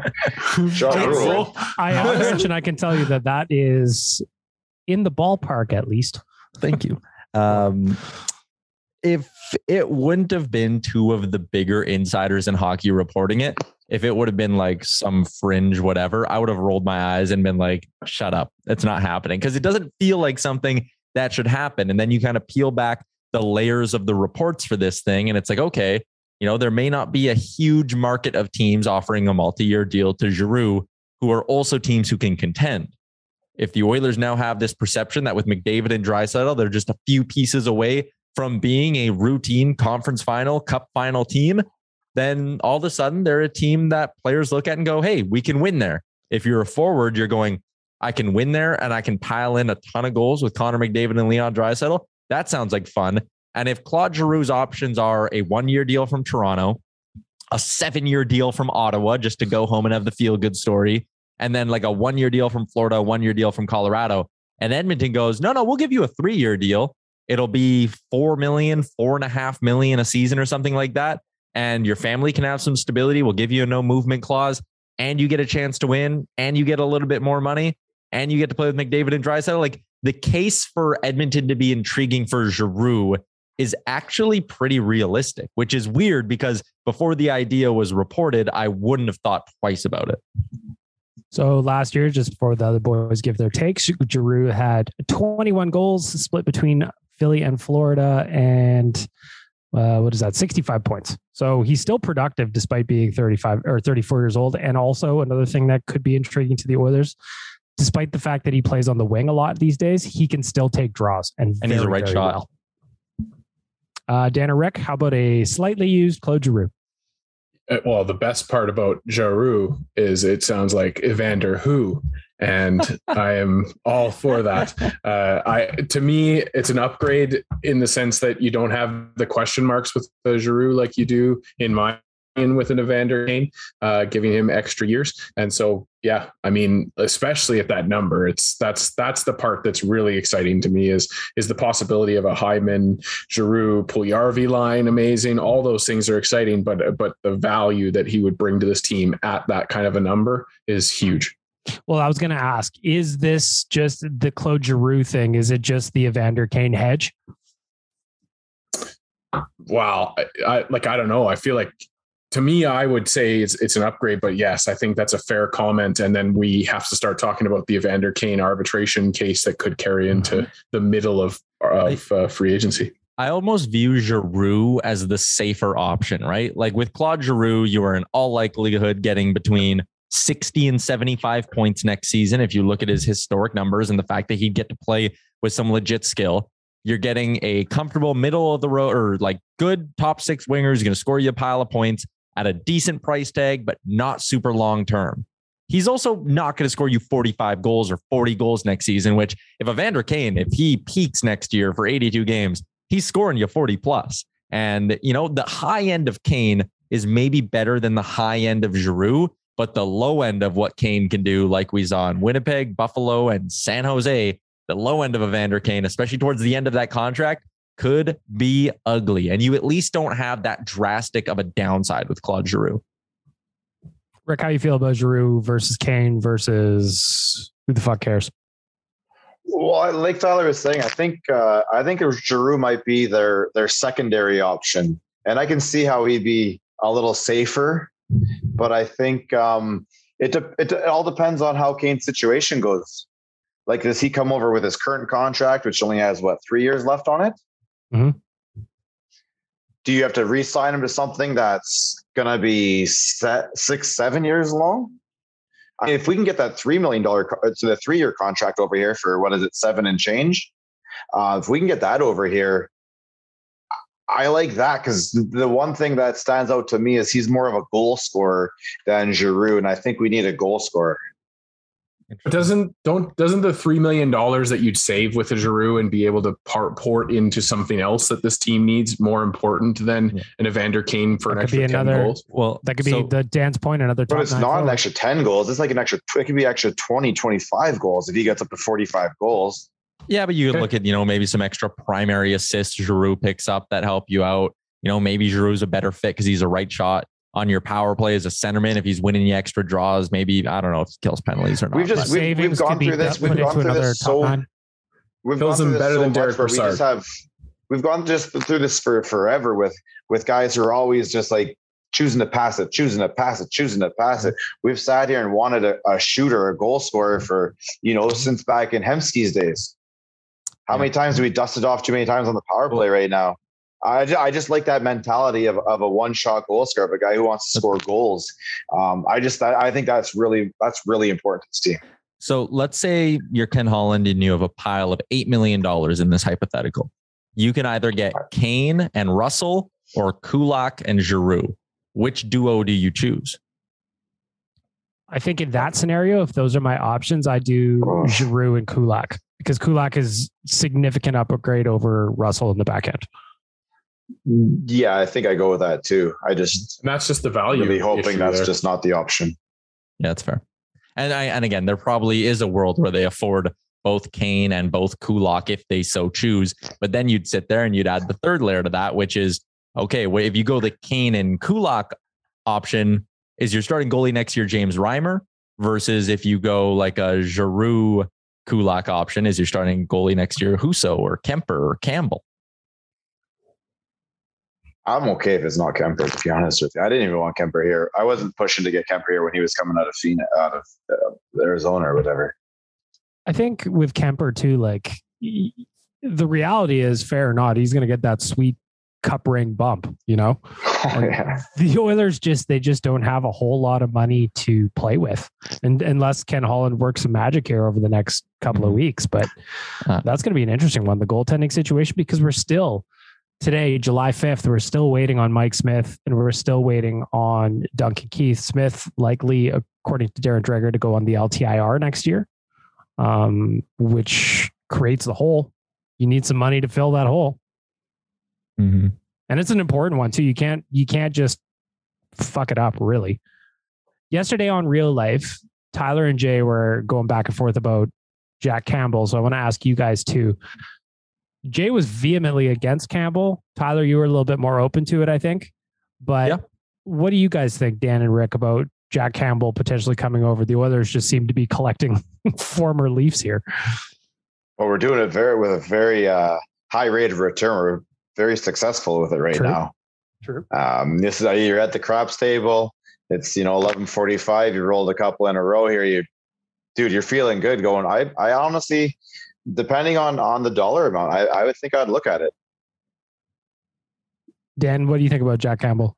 Giroux. I am French, and I can tell you that that is in the ballpark at least. Thank you. Um, if it wouldn't have been two of the bigger insiders in hockey reporting it, if it would have been like some fringe whatever, I would have rolled my eyes and been like, shut up. It's not happening. Because it doesn't feel like something that should happen. And then you kind of peel back the layers of the reports for this thing. And it's like, okay, you know, there may not be a huge market of teams offering a multi-year deal to Giroux who are also teams who can contend. If the Oilers now have this perception that with McDavid and Draisaitl, they're just a few pieces away from being a routine conference final, cup final team, then all of a sudden they're a team that players look at and go, hey, we can win there. If you're a forward, you're going, I can win there and I can pile in a ton of goals with Connor McDavid and Leon Draisaitl. That sounds like fun. And if Claude Giroux's options are a one-year deal from Toronto, a seven-year deal from Ottawa, just to go home and have the feel-good story, and then like a one-year deal from Florida, a one-year deal from Colorado, and Edmonton goes, no, no, we'll give you a three-year deal. It'll be four million, four and a half million a season or something like that. And your family can have some stability. We'll give you a no movement clause, and you get a chance to win, and you get a little bit more money, and you get to play with McDavid and Draisaitl. Like the case for Edmonton to be intriguing for Giroux is actually pretty realistic, which is weird because before the idea was reported, I wouldn't have thought twice about it. So last year, just before the other boys give their takes, Giroux had twenty-one goals split between Philly and Florida, and uh, what is that? sixty-five points. So he's still productive despite being thirty-five or thirty-four years old. And also another thing that could be intriguing to the Oilers, despite the fact that he plays on the wing a lot these days, he can still take draws and, and very, he's a right shot. Well. Uh, Dan or Rick, how about a slightly used Claude Giroux? Well, the best part about Giroux is it sounds like Evander Who, and I am all for that. Uh, I to me, it's an upgrade in the sense that you don't have the question marks with the Giroux like you do in my in with an Evander Kane, uh, giving him extra years. And so, yeah, I mean, especially at that number, it's that's that's the part that's really exciting to me is is the possibility of a Hyman, Giroux, Puljujarvi line. Amazing. All those things are exciting, but but the value that he would bring to this team at that kind of a number is huge. Well, I was going to ask, is this just the Claude Giroux thing? Is it just the Evander Kane hedge? Wow. I, I like, I don't know. I feel like to me, I would say it's it's an upgrade, but yes, I think that's a fair comment. And then we have to start talking about the Evander Kane arbitration case that could carry into the middle of, of uh, free agency. I almost view Giroux as the safer option, right? Like with Claude Giroux, you are in all likelihood getting between sixty and seventy-five points next season. If you look at his historic numbers and the fact that he'd get to play with some legit skill, you're getting a comfortable middle of the road or like good top six winger who's going to score you a pile of points at a decent price tag, but not super long term. He's also not going to score you forty-five goals or forty goals next season, which if Evander Kane, if he peaks next year for eighty-two games, he's scoring you forty plus. And, you know, the high end of Kane is maybe better than the high end of Giroux, but the low end of what Kane can do, like we saw in Winnipeg, Buffalo, and San Jose, the low end of Evander Kane, especially towards the end of that contract, could be ugly. And you at least don't have that drastic of a downside with Claude Giroux. Rick, how you feel about Giroux versus Kane versus who the fuck cares? Well, like Tyler was saying, I think uh, I think Giroux might be their their secondary option, and I can see how he'd be a little safer. But I think um, it, de- it it all depends on how Kane's situation goes. Like, does he come over with his current contract, which only has what three years left on it? Mm-hmm. Do you have to re-sign him to something that's going to be set six, seven years long? I mean, if we can get that three million dollars to the three-year contract over here for what is it, seven and change? Uh, if we can get that over here, I like that, because the one thing that stands out to me is he's more of a goal scorer than Giroux, and I think we need a goal scorer. Doesn't don't doesn't the three million dollars that you'd save with a Giroux and be able to part port into something else that this team needs more important than yeah. an Evander Kane for that an extra ten another, goals? Well, that could be so, the Dan's point, another. But it's not forward. an extra ten goals. It's like an extra. It could be extra twenty, twenty-five goals if he gets up to forty-five goals. Yeah, but you could okay. look at, you know, maybe some extra primary assists Giroux picks up that help you out. You know, maybe Giroux's a better fit because he's a right shot on your power play as a centerman. If he's winning you extra draws, maybe, I don't know if he kills penalties or not. We've just we've, we've gone through this. We've gone through this so nine. we've gone through this better so than much Derek where we Brassard. just have we've gone just through this for forever with with guys who are always just like choosing to pass it, choosing to pass it, choosing to pass it. We've sat here and wanted a, a shooter, a goal scorer for, you know, since back in Hemsky's days. How yeah. many times do we dust it off too many times on the power play right now? I just, I just like that mentality of, of a one-shot goal scorer, of a guy who wants to score goals. Um, I just I think that's really that's really important to this team. So let's say you're Ken Holland and you have a pile of eight million dollars in this hypothetical. You can either get Kane and Russell or Kulak and Giroux. Which duo do you choose? I think in that scenario, if those are my options, I do oh. Giroux and Kulak, because Kulak is significant upgrade over Russell in the back end. Yeah, I think I go with that too. I just and that's just the value. Really hoping that's there. just not the option. Yeah, that's fair. And I and again, there probably is a world where they afford both Kane and both Kulak if they so choose. But then you'd sit there and you'd add the third layer to that, which is okay. Well, if you go the Kane and Kulak option, is your starting goalie next year James Reimer, versus if you go like a Giroux Kulak option, is your starting goalie next year Husso or Kemper or Campbell? I'm okay if it's not Kemper, to be honest with you. I didn't even want Kemper here. I wasn't pushing to get Kemper here when he was coming out of Phoenix, out of uh, Arizona or whatever. I think with Kemper too, like the reality is, fair or not, he's going to get that sweet cup ring bump, you know? Oh, yeah. The Oilers just, they just don't have a whole lot of money to play with, and unless Ken Holland works some magic here over the next couple mm-hmm. of weeks. But uh, that's going to be an interesting one, the goaltending situation, because we're still today, July fifth, we're still waiting on Mike Smith, and we're still waiting on Duncan Keith. Smith likely, according to Darren Dreger, to go on the L T I R next year, um, which creates the hole. You need some money to fill that hole. Mm-hmm. And it's an important one too. You can't, you can't just fuck it up, really. Yesterday on Real Life, Tyler and Jay were going back and forth about Jack Campbell. So I want to ask you guys too. Jay was vehemently against Campbell. Tyler, you were a little bit more open to it, I think. But yeah. What do you guys think, Dan and Rick, about Jack Campbell potentially coming over? The Oilers just seem to be collecting former Leafs here. Well, we're doing it very with a very uh, high rate of return. We're very successful with it right True. now. True. Um, this is you're at the craps table. It's, you know, eleven forty-five. You rolled a couple in a row here. You, dude, you're feeling good going. I, I honestly, depending on, on the dollar amount, I, I would think I'd look at it. Dan, what do you think about Jack Campbell?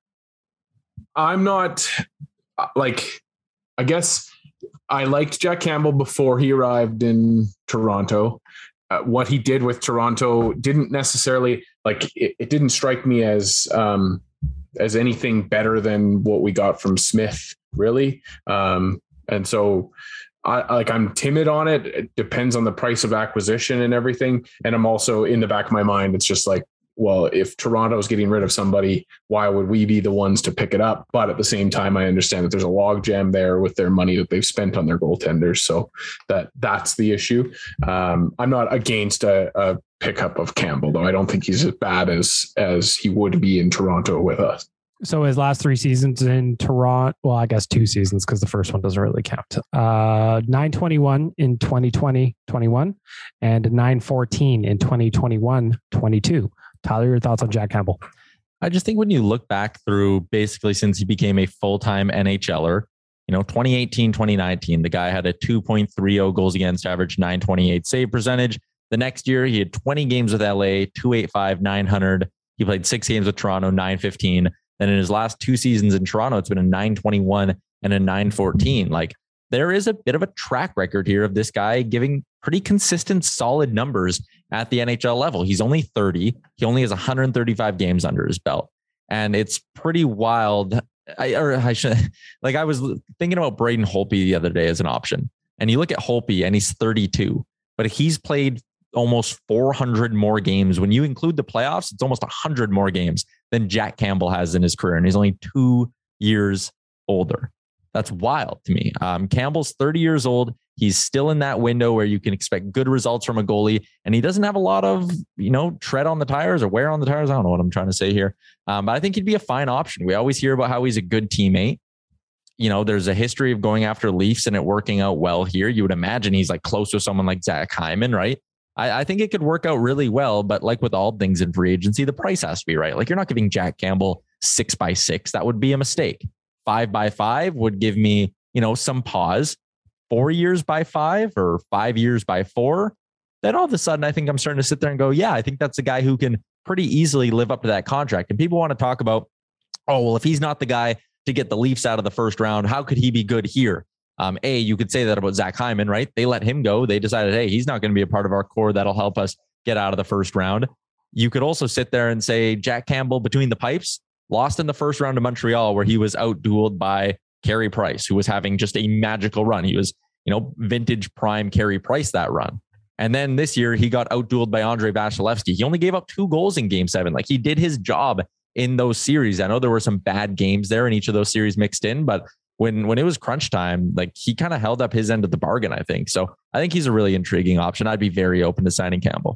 I'm not like, I guess I liked Jack Campbell before he arrived in Toronto. Uh, what he did with Toronto didn't necessarily like, it, it didn't strike me as, um, as anything better than what we got from Smith, really. Um, and so I like, I'm timid on it. It depends on the price of acquisition and everything. And I'm also in the back of my mind, it's just like, well, if Toronto's getting rid of somebody, why would we be the ones to pick it up? But at the same time, I understand that there's a logjam there with their money that they've spent on their goaltenders. So that that's the issue. Um, I'm not against a, a pickup of Campbell, though. I don't think he's as bad as as he would be in Toronto with us. So his last three seasons in Toronto, well, I guess two seasons because the first one doesn't really count. Uh, nine twenty-one in twenty twenty twenty-one and nine fourteen in twenty twenty-one twenty-two. Tyler, your thoughts on Jack Campbell? I just think when you look back through basically since he became a full-time N H L er, you know, twenty eighteen, twenty nineteen, the guy had a two point three oh goals against average, nine twenty-eight save percentage. The next year, he had twenty games with L A, two eighty-five, nine hundred. He played six games with Toronto, nine fifteen. Then in his last two seasons in Toronto, it's been a nine twenty-one and a nine fourteen. Like, there is a bit of a track record here of this guy giving pretty consistent, solid numbers at the N H L level. He's only thirty. He only has one hundred thirty-five games under his belt. And it's pretty wild. I, or I should, like I was thinking about Braden Holtby the other day as an option. And you look at Holtby and he's thirty-two, but he's played almost four hundred more games. When you include the playoffs, it's almost one hundred more games than Jack Campbell has in his career. And he's only two years older. That's wild to me. Um, Campbell's thirty years old. He's still in that window where you can expect good results from a goalie, and he doesn't have a lot of, you know, tread on the tires or wear on the tires. I don't know what I'm trying to say here. Um, but I think he'd be a fine option. We always hear about how he's a good teammate. You know, there's a history of going after Leafs and it working out well here. You would imagine he's like close to someone like Zach Hyman, right? I, I think it could work out really well, but like with all things in free agency, the price has to be right. Like, you're not giving Jack Campbell six by six. That would be a mistake. Five by five would give me, you know, some pause. Four years by five or five years by four, then all of a sudden, I think I'm starting to sit there and go, yeah, I think that's a guy who can pretty easily live up to that contract. And people want to talk about, oh, well, if he's not the guy to get the Leafs out of the first round, how could he be good here? Um, a, you could say that about Zach Hyman, right? They let him go. They decided, hey, he's not going to be a part of our core that'll help us get out of the first round. You could also sit there and say Jack Campbell between the pipes lost in the first round to Montreal, where he was out-dueled by Carey Price, who was having just a magical run. He was, you know, vintage prime Carey Price that run. And then this year he got out-dueled by Andrei Vasilevsky. He only gave up two goals in game seven. Like, he did his job in those series. I know there were some bad games there in each of those series mixed in, but when, when it was crunch time, like, he kind of held up his end of the bargain, I think. So I think he's a really intriguing option. I'd be very open to signing Campbell.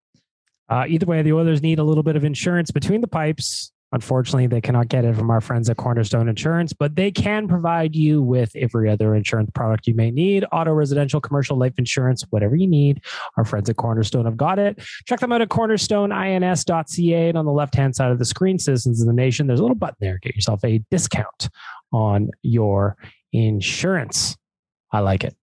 Uh, either way, the Oilers need a little bit of insurance between the pipes. Unfortunately, they cannot get it from our friends at Cornerstone Insurance, but they can provide you with every other insurance product you may need: auto, residential, commercial, life insurance, whatever you need. Our friends at Cornerstone have got it. Check them out at cornerstone ins dot c a. And on the left-hand side of the screen, Citizens of the Nation, there's a little button there. Get yourself a discount on your insurance. I like it.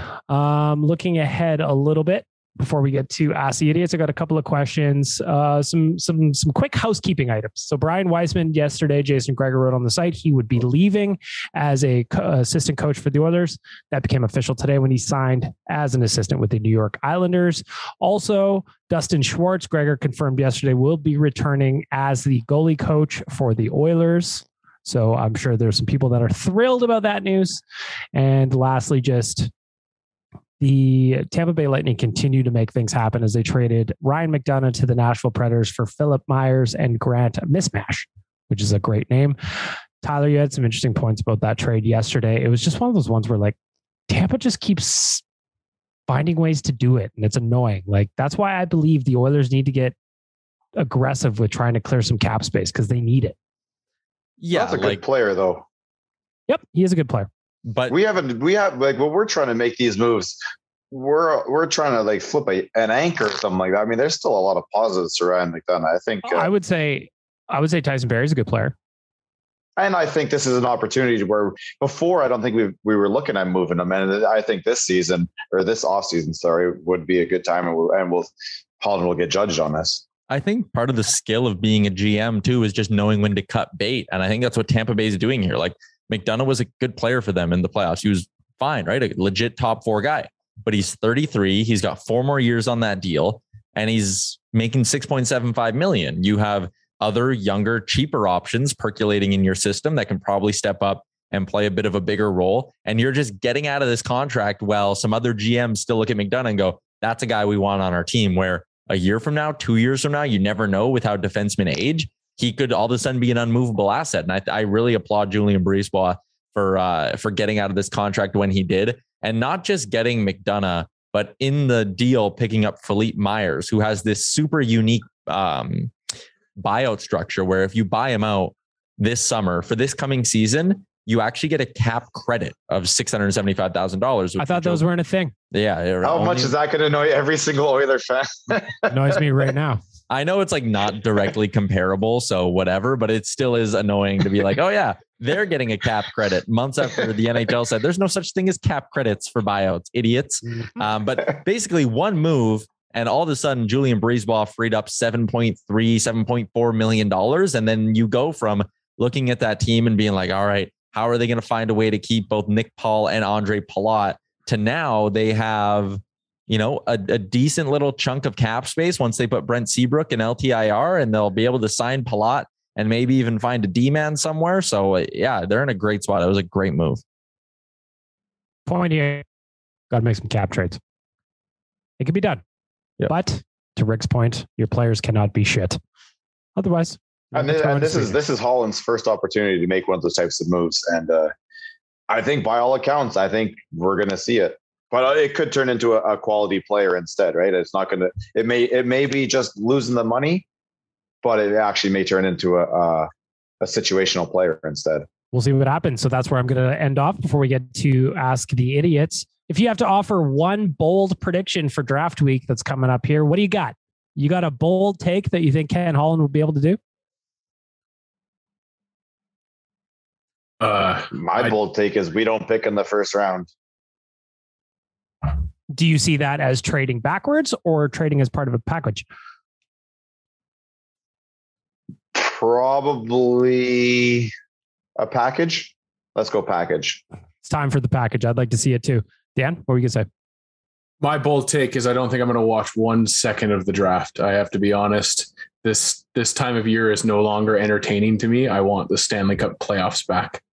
Um, looking ahead a little bit, before we get to Ask the Idiots, I got a couple of questions, uh, some some some quick housekeeping items. So Brian Weissman yesterday, Jason Gregor wrote on the site, he would be leaving as a co- assistant coach for the Oilers. That became official today when he signed as an assistant with the New York Islanders. Also, Dustin Schwartz, Gregor confirmed yesterday, will be returning as the goalie coach for the Oilers. So I'm sure there's some people that are thrilled about that news. And lastly, just the Tampa Bay Lightning continue to make things happen as they traded Ryan McDonagh to the Nashville Predators for Philip Myers and Grant Mismash, which is a great name. Tyler, you had some interesting points about that trade yesterday. It was just one of those ones where, like, Tampa just keeps finding ways to do it, and it's annoying. Like, that's why I believe the Oilers need to get aggressive with trying to clear some cap space, because they need it. Yeah, that's a good like, player, though. Yep, he is a good player. But we haven't, we have like, well, we're trying to make these moves. we're we're trying to like flip a, an anchor or something like that. I mean, there's still a lot of positives surrounding McDonough. I think uh, I would say I would say Tyson Barrie is a good player. And I think this is an opportunity where before I don't think we we were looking at moving him, and I think this season or this offseason, sorry, would be a good time, and we'll, and we'll Holland will get judged on this. I think part of the skill of being a G M too is just knowing when to cut bait, and I think that's what Tampa Bay is doing here. Like McDonough was a good player for them in the playoffs. He was fine, right? A legit top four guy, but he's thirty-three. He's got four more years on that deal, and he's making six point seven five million. You have other younger, cheaper options percolating in your system that can probably step up and play a bit of a bigger role. And you're just getting out of this contract while some other G Ms still look at McDonough and go, that's a guy we want on our team. Where a year from now, two years from now, you never know with how defensemen age, he could all of a sudden be an unmovable asset. And I, I really applaud Julien Brisebois for, uh, for getting out of this contract when he did, and not just getting McDonough, but in the deal, picking up Philippe Myers, who has this super unique, um, buyout structure where if you buy him out this summer for this coming season, you actually get a cap credit of six hundred seventy-five thousand dollars. I thought those weren't a thing. Yeah. How only, much is that going to annoy every single Oilers fan? Annoys me right now. I know it's like not directly comparable, so whatever, but it still is annoying to be like, oh yeah, they're getting a cap credit months after the N H L said there's no such thing as cap credits for buyouts, idiots. Um, but basically one move, and all of a sudden, Julien Brisebois freed up seven point three, seven point four million dollars. And then you go from looking at that team and being like, all right, how are they going to find a way to keep both Nick Paul and Andre Palat, to now they have, you know, a, a decent little chunk of cap space once they put Brent Seabrook in L T I R, and they'll be able to sign Palat and maybe even find a D-man somewhere. So yeah, they're in a great spot. It was a great move. Point here. Got to make some cap trades. It can be done. Yep. But to Rick's point, your players cannot be shit. Otherwise, and, this, and this is this is Holland's first opportunity to make one of those types of moves, and uh, I think by all accounts, I think we're going to see it. But it could turn into a, a quality player instead, right? It's not going to. It may it may be just losing the money, but it actually may turn into a a, a situational player instead. We'll see what happens. So that's where I'm going to end off before we get to Ask the Idiots. If you have to offer one bold prediction for draft week that's coming up here, what do you got? You got a bold take that you think Ken Holland will be able to do? Uh, My I, bold take is we don't pick in the first round. Do you see that as trading backwards or trading as part of a package? Probably a package. Let's go package. It's time for the package. I'd like to see it too. Dan, what were you going to say? My bold take is I don't think I'm going to watch one second of the draft. I have to be honest. This this time of year is no longer entertaining to me. I want the Stanley Cup playoffs back.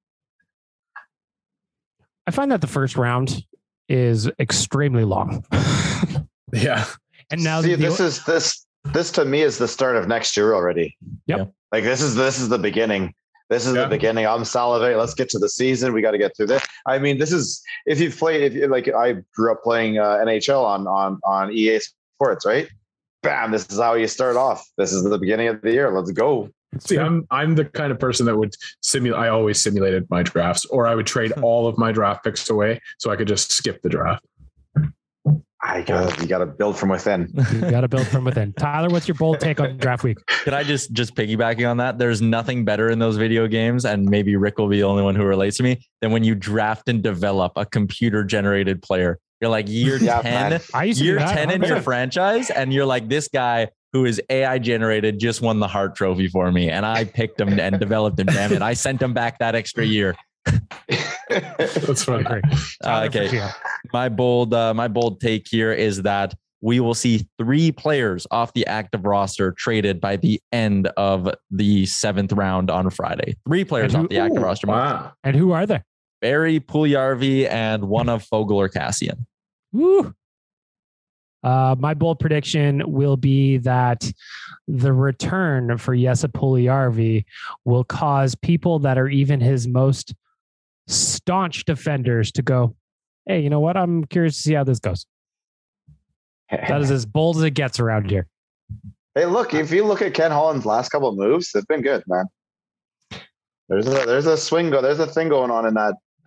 I find that the first round is extremely long. Yeah. And now See, the, this is this this to me is the start of next year already. Yep. Like this is this is the beginning. This is yeah. the beginning. I'm salivating. Let's get to the season. We got to get through this. I mean, this is if you've played, if you like, I grew up playing uh, N H L on on on E A Sports, right? Bam! This is how you start off. This is the beginning of the year. Let's go. See, I'm I'm the kind of person that would simulate. I always simulated my drafts, or I would trade all of my draft picks away so I could just skip the draft. I got you got to build from within. You got to build from within. Tyler, what's your bold take on draft week? Can I just just piggybacking on that? There's nothing better in those video games, and maybe Rick will be the only one who relates to me, than when you draft and develop a computer generated player. You're like year yeah, ten, year ten in your franchise, and you're like, this guy who is A I generated just won the Hart Trophy for me, and I picked him and developed him. Damn it, I sent him back that extra year. That's funny. Uh, okay, my bold, uh, my bold take here is that we will see three players off the active roster traded by the end of the seventh round on Friday. Three players who, off the active ooh, roster. Wow. And who are they? Barrie, Puljujarvi, and one of Foegele or Kassian. Woo. Uh, my bold prediction will be that the return for Jesse Puljujarvi will cause people that are even his most staunch defenders to go, hey, you know what? I'm curious to see how this goes. That is as bold as it gets around here. Hey, look, if you look at Ken Holland's last couple of moves, it's been good, man. There's a there's a swing go, there's a thing going on in that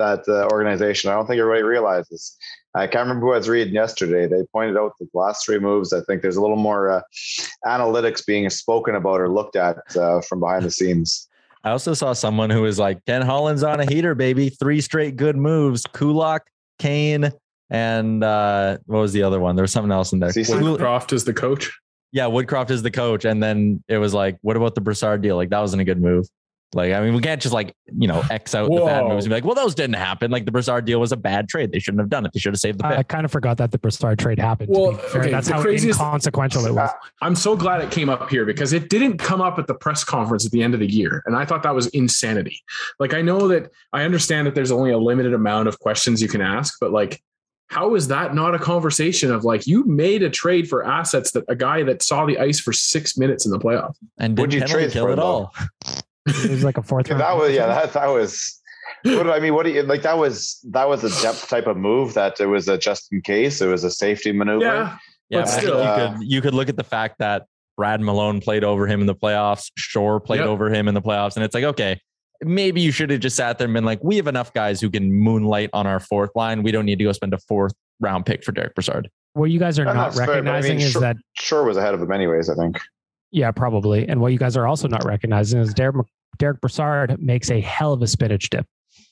that uh, organization. I don't think everybody realizes. I can't remember who I was reading yesterday. They pointed out that the last three moves, I think there's a little more uh, analytics being spoken about or looked at uh, from behind the scenes. I also saw someone who was like, Ken Holland's on a heater, baby. Three straight good moves. Kulak, Kane, and uh, what was the other one? There was something else in there. Woodcroft is the coach. Yeah, Woodcroft is the coach. And then it was like, what about the Brassard deal? Like, that wasn't a good move. Like, I mean, we can't just like, you know, X out Whoa. the bad moves and be like, well, those didn't happen. Like the Brassard deal was a bad trade. They shouldn't have done it. They should have saved the pick. I kind of forgot that the Brassard trade happened. Well, okay, that's how craziest, inconsequential it was. I'm so glad it came up here because it didn't come up at the press conference at the end of the year. And I thought that was insanity. Like, I know that I understand that there's only a limited amount of questions you can ask, but like, how is that not a conversation of like, you made a trade for assets that a guy that saw the ice for six minutes in the playoffs? And did you trade kill it all? It was like a fourth. Yeah, that was yeah. That that was. What I mean, what do you like? That was that was a depth type of move. That it was a just in case. It was a safety maneuver. Yeah, yeah. But still, you uh, could you could look at the fact that Brad Malone played over him in the playoffs. Shore played yep. over him in the playoffs, and it's like, okay, maybe you should have just sat there and been like, we have enough guys who can moonlight on our fourth line. We don't need to go spend a fourth round pick for Derek Brassard. What you guys are and not recognizing fair, I mean, is Shore, that Shore was ahead of him anyways, I think. Yeah, probably. And what you guys are also not recognizing is Derek Derek Brassard makes a hell of a spinach dip.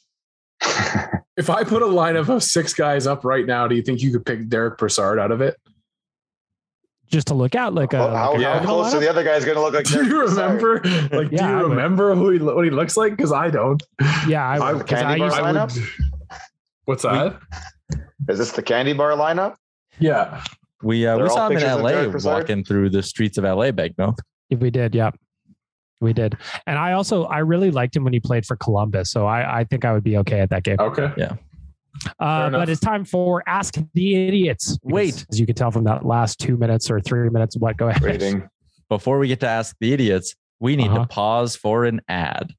If I put a lineup of six guys up right now, do you think you could pick Derek Brassard out of it? Just to look out like a. Well, how, like how a close to the other guy's going to look like? Do you remember? Like, yeah, do you remember who he, what he looks like? Because I don't. Yeah, I, I, candy I, bar I lineup. Would, what's that? We, is this the candy bar lineup? Yeah, we uh, we saw him in L A walking through the streets of L A. Big no. We did, yeah. We did. And I also, I really liked him when he played for Columbus. So I, I think I would be okay at that game. Okay. Yeah. Uh, but it's time for Ask the Idiots. Wait. As you can tell from that last two minutes or three minutes. What? Go ahead. Waiting. Before we get to Ask the Idiots, we need uh-huh. to pause for an ad.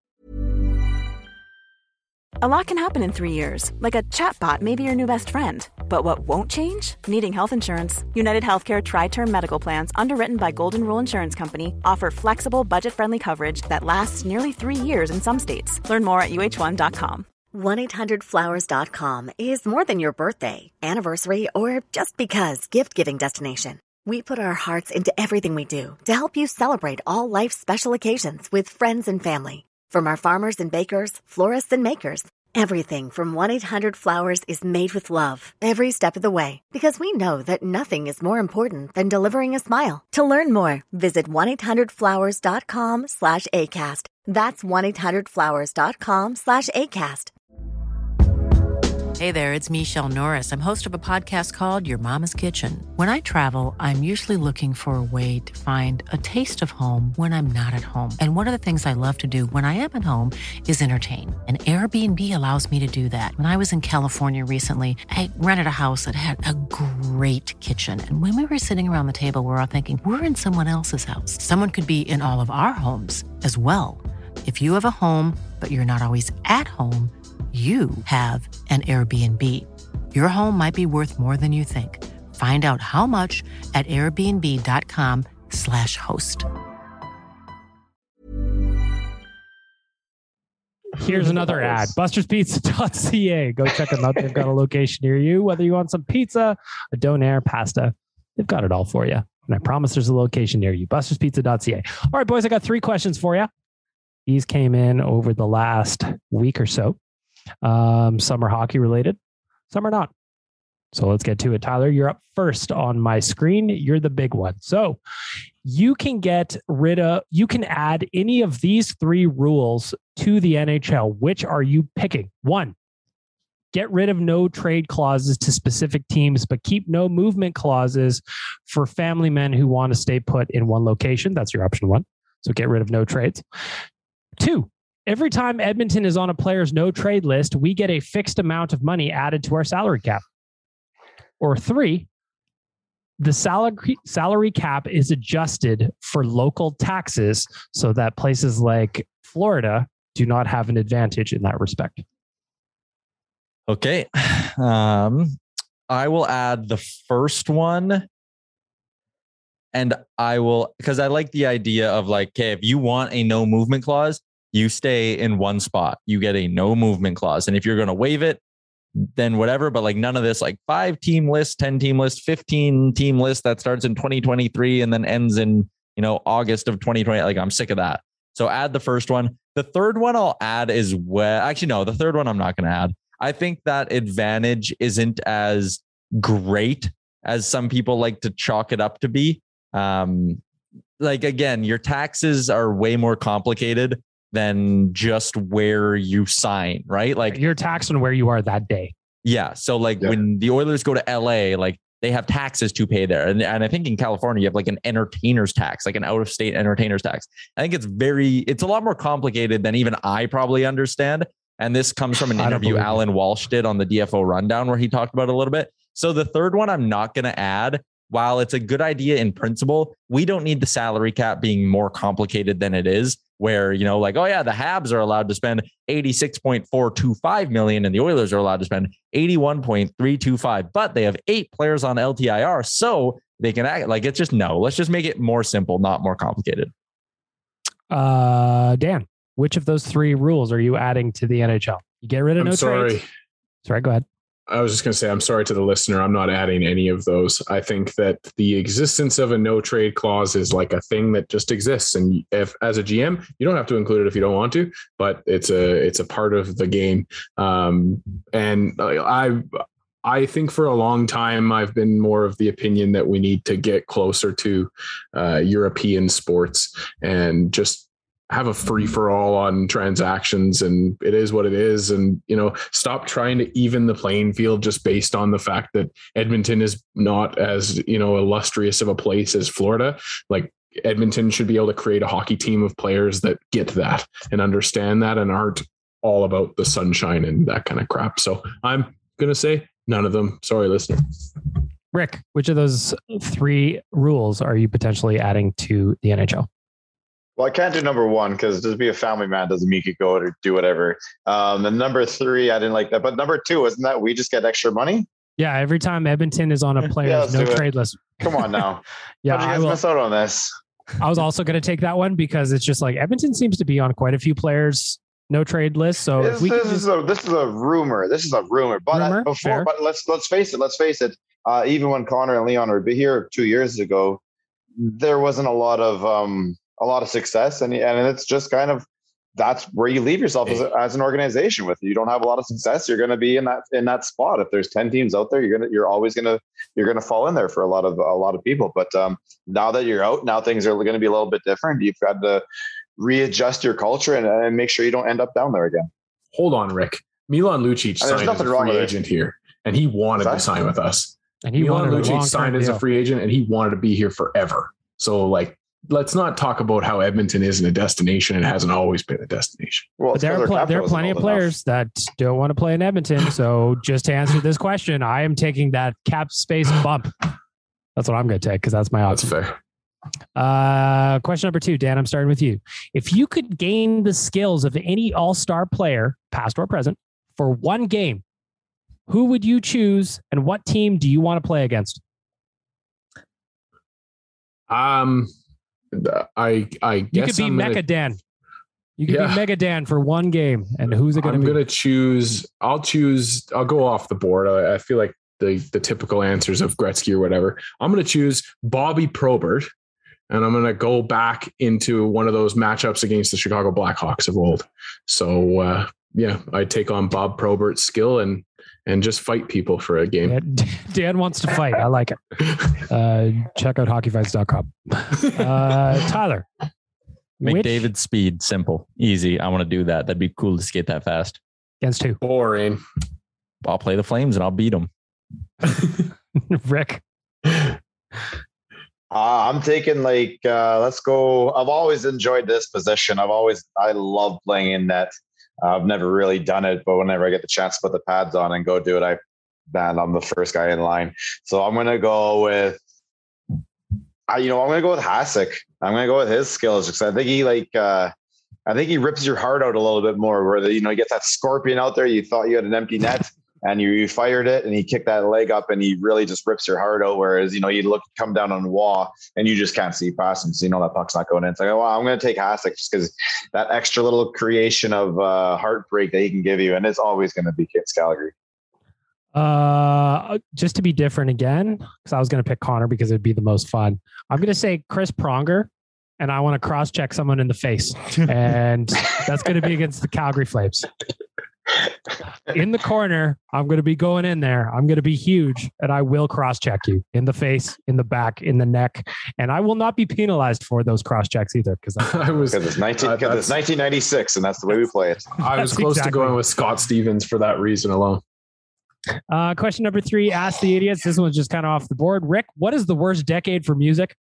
A lot can happen in three years. Like a chatbot may be your new best friend. But what won't change? Needing health insurance. United Healthcare Tri-Term Medical Plans, underwritten by Golden Rule Insurance Company, offer flexible, budget-friendly coverage that lasts nearly three years in some states. Learn more at U H one dot com. one eight hundred flowers dot com is more than your birthday, anniversary, or just because gift-giving destination. We put our hearts into everything we do to help you celebrate all life's special occasions with friends and family. From our farmers and bakers, florists and makers, everything from one eight hundred flowers is made with love every step of the way, because we know that nothing is more important than delivering a smile. To learn more, visit one eight hundred flowers dot com slash ACAST. That's one eight hundred flowers dot com slash ACAST. Hey there, it's Michelle Norris. I'm host of a podcast called Your Mama's Kitchen. When I travel, I'm usually looking for a way to find a taste of home when I'm not at home. And one of the things I love to do when I am at home is entertain. And Airbnb allows me to do that. When I was in California recently, I rented a house that had a great kitchen. And when we were sitting around the table, we were all thinking, we're in someone else's house. Someone could be in all of our homes as well. If you have a home, but you're not always at home, you have an Airbnb. Your home might be worth more than you think. Find out how much at airbnb.com slash host. Here's another ad. Buster's Pizza dot C A. Go check them out. They've got a location near you. Whether you want some pizza, a donair, pasta, they've got it all for you. And I promise there's a location near you. Buster's Pizza dot C A. All right, boys, I got three questions for you. These came in over the last week or so. Um, some are hockey related, some are not. So let's get to it. Tyler, you're up first on my screen. You're the big one. So you can get rid of, you can add any of these three rules to the N H L. Which are you picking? One, get rid of no trade clauses to specific teams, but keep no movement clauses for family men who want to stay put in one location. That's your option one. So get rid of no trades. Two, every time Edmonton is on a player's no trade list, we get a fixed amount of money added to our salary cap. Or three, the salary salary cap is adjusted for local taxes so that places like Florida do not have an advantage in that respect. Okay. Um, I will add the first one. And I will, because I like the idea of like, okay, if you want a no movement clause, you stay in one spot. You get a no movement clause. And if you're going to waive it, then whatever. But like none of this like five team list, ten team list, fifteen team list that starts in twenty twenty-three and then ends in, you know, August of twenty twenty. Like I'm sick of that. So add the first one. The third one I'll add is where actually, no, the third one I'm not going to add. I think that advantage isn't as great as some people like to chalk it up to be. Um, like, again, your taxes are way more complicated than just where you sign, right? Like you're taxed on where you are that day. Yeah. So like Yeah. when the Oilers go to L A, like they have taxes to pay there. And, and I think in California, you have like an entertainer's tax, like an out of state entertainer's tax. I think it's very, it's a lot more complicated than even I probably understand. And this comes from an interview Alan Walsh did on the D F O Rundown where he talked about it a little bit. So the third one I'm not going to add. While it's a good idea in principle, we don't need the salary cap being more complicated than it is, where, you know, like, oh yeah, the Habs are allowed to spend eighty-six point four two five million and the Oilers are allowed to spend eighty-one point three two five, but they have eight players on L T I R. So they can act like it's just, no, let's just make it more simple, not more complicated. Uh, Dan, which of those three rules are you adding to the N H L? You get rid of I'm no sorry. trades. Sorry, go ahead. I was just going to say, I'm sorry to the listener. I'm not adding any of those. I think that the existence of a no trade clause is like a thing that just exists. And if as a G M, you don't have to include it if you don't want to, but it's a, it's a part of the game. Um, and I, I think for a long time, I've been more of the opinion that we need to get closer to uh, European sports and just have a free for all on transactions, and it is what it is. And, you know, stop trying to even the playing field just based on the fact that Edmonton is not as, you know, illustrious of a place as Florida. Like Edmonton should be able to create a hockey team of players that get that and understand that and aren't all about the sunshine and that kind of crap. So I'm going to say none of them. Sorry, listener. Rick, which of those three rules are you potentially adding to the N H L? Well, I can't do number one because to be a family man doesn't mean you could go or do whatever. Um, and number three, I didn't like that. But number two, isn't that we just get extra money? Yeah, every time Edmonton is on a player's Yeah, no trade it. list. Come on now. Yeah, How'd you guys I, will, miss out on this? I was also going to take that one because it's just like Edmonton seems to be on quite a few players no trade lists. So This, if we this can is just, a this is a rumor. This is a rumor. But Rumor? before, Fair. but let's let's face it. Let's face it. Uh, even when Connor and Leon were here two years ago, there wasn't a lot of um. a lot of success, and and it's just kind of that's where you leave yourself as, a, as an organization with. You don't have a lot of success, you're going to be in that in that spot. If there's ten teams out there, you're gonna you're always gonna you're gonna fall in there for a lot of a lot of people. But um, now that you're out, now things are going to be a little bit different. You've got to readjust your culture and, and make sure you don't end up down there again. Hold on, Rick. Milan Lucic And there's signed as nothing a wrong free with it. agent here, and he wanted Exactly. to sign with us. and he Milan wanted a Lucic long-term signed as a deal. free agent, and he wanted to be here forever. So, like, let's not talk about how Edmonton isn't a destination and hasn't always been a destination. Well, But it's there 'cause are, their pl- cap there are wasn't plenty of old enough. players that don't want to play in Edmonton. So just to answer this question, I am taking that cap space bump. That's what I'm going to take because that's my That's option. fair. Uh, question number two, Dan, I'm starting with you. If you could gain the skills of any all-star player, past or present, for one game, who would you choose and what team do you want to play against? Um, I I You guess could be I'm Mecha gonna, Dan. You could Yeah. be Mega Dan for one game. And who's it going I'm to be? gonna choose. I'll choose. I'll go off the board. I, I feel like the the typical answers of Gretzky or whatever. I'm gonna choose Bobby Probert, and I'm gonna go back into one of those matchups against the Chicago Blackhawks of old. So uh, yeah, I take on Bob Probert's skill and and just fight people for a game. Dan, Dan wants to fight. I like it. Uh, check out hockey fights dot com. Uh, Tyler. which- McDavid speed, simple, easy. I want to do that. That'd be cool to skate that fast. Against who? Boring. I'll play the Flames and I'll beat them. Rick. Uh, I'm taking like, uh, let's go. I've always enjoyed this position. I've always, I love playing in net. Uh, I've never really done it, but whenever I get the chance to put the pads on and go do it, I, man, I'm the first guy in line. So I'm going to go with, I, you know, I'm going to go with Hasek. I'm going to go with his skills because I think he like, uh, I think he rips your heart out a little bit more where, the, you know, you get that scorpion out there. You thought you had an empty net and you, you fired it and he kicked that leg up and he really just rips your heart out. Whereas, you know, you look, come down on Waugh and you just can't see past him. So, you know, that puck's not going in. It's like, well, I'm going to take Hasek just because that extra little creation of uh, heartbreak that he can give you. And it's always going to be Kits Calgary. Uh, just to be different again, because I was going to pick Connor because it'd be the most fun. I'm going to say Chris Pronger, and I want to cross check someone in the face. And that's going to be against the Calgary Flames. In the corner, I'm going to be going in there. I'm going to be huge, and I will cross check you in the face, in the back, in the neck, and I will not be penalized for those cross checks either. Because I was because it's nineteen because uh, it's nineteen ninety-six, and that's the way we play it. I was close exactly. to going with Scott Stevens for that reason alone. Uh, question number three, Ask the Idiots. This one's just kind of off the board. Rick, what is the worst decade for music?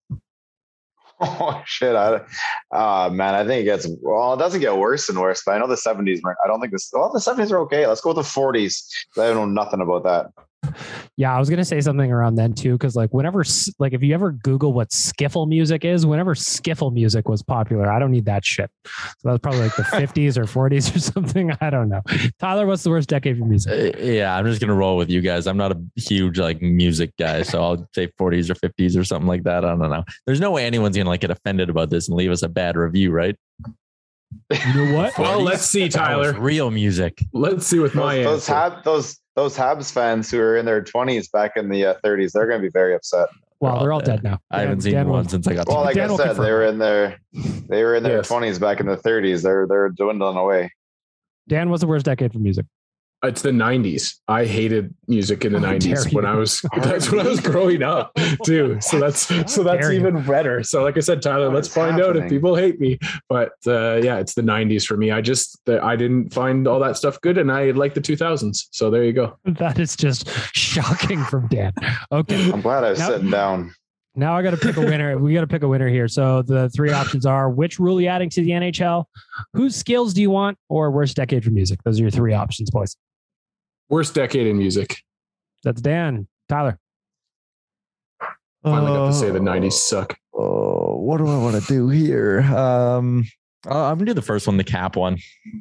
Oh shit! I, uh, man, I think it gets well. It doesn't get worse and worse, but I know the seventies. I don't think this. Well, the seventies are okay. Let's go with the forties. I don't know nothing about that. Yeah, I was gonna say something around then too, because like whenever, like if you ever Google what skiffle music is, whenever skiffle music was popular, I don't need that shit. So that's probably like the fifties or forties or something. I don't know. Tyler, what's the worst decade for music? Uh, yeah, I'm just gonna roll with you guys. I'm not a huge like music guy, so I'll say forties or fifties or something like that. I don't know. There's no way anyone's gonna like get offended about this and leave us a bad review, right? You know what? Well, let's see, Tyler. Real music. Let's see with my those those, Hab, those those Habs fans who are in their twenties back in the uh, thirties, they're going to be very upset. Well, they're, they're all dead, dead now. I Dan, haven't seen Dan one will, since I got. Well, like Dan I said, they were in their they were in their twenties yes. back in the thirties. They're they're dwindling away. Dan, what's the worst decade for music? It's the nineties. I hated music in the nineties when I was that's when I was growing up too. So that's so that's even better. So like I said, Tyler, let's find happening? out if people hate me. But uh, yeah, it's the nineties for me. I just I didn't find all that stuff good, and I like the two thousands. So there you go. That is just shocking from Dan. Okay, I'm glad I was now, sitting down. Now I got to pick a winner. We got to pick a winner here. So the three options are: which rule are you adding to the N H L? Whose skills do you want? Or worst decade for music? Those are your three options, boys. Worst decade in music. That's Dan. Tyler. Finally got to say the nineties suck. Oh, what do I want to do here? Um, I'm gonna do the first one, the Cap one.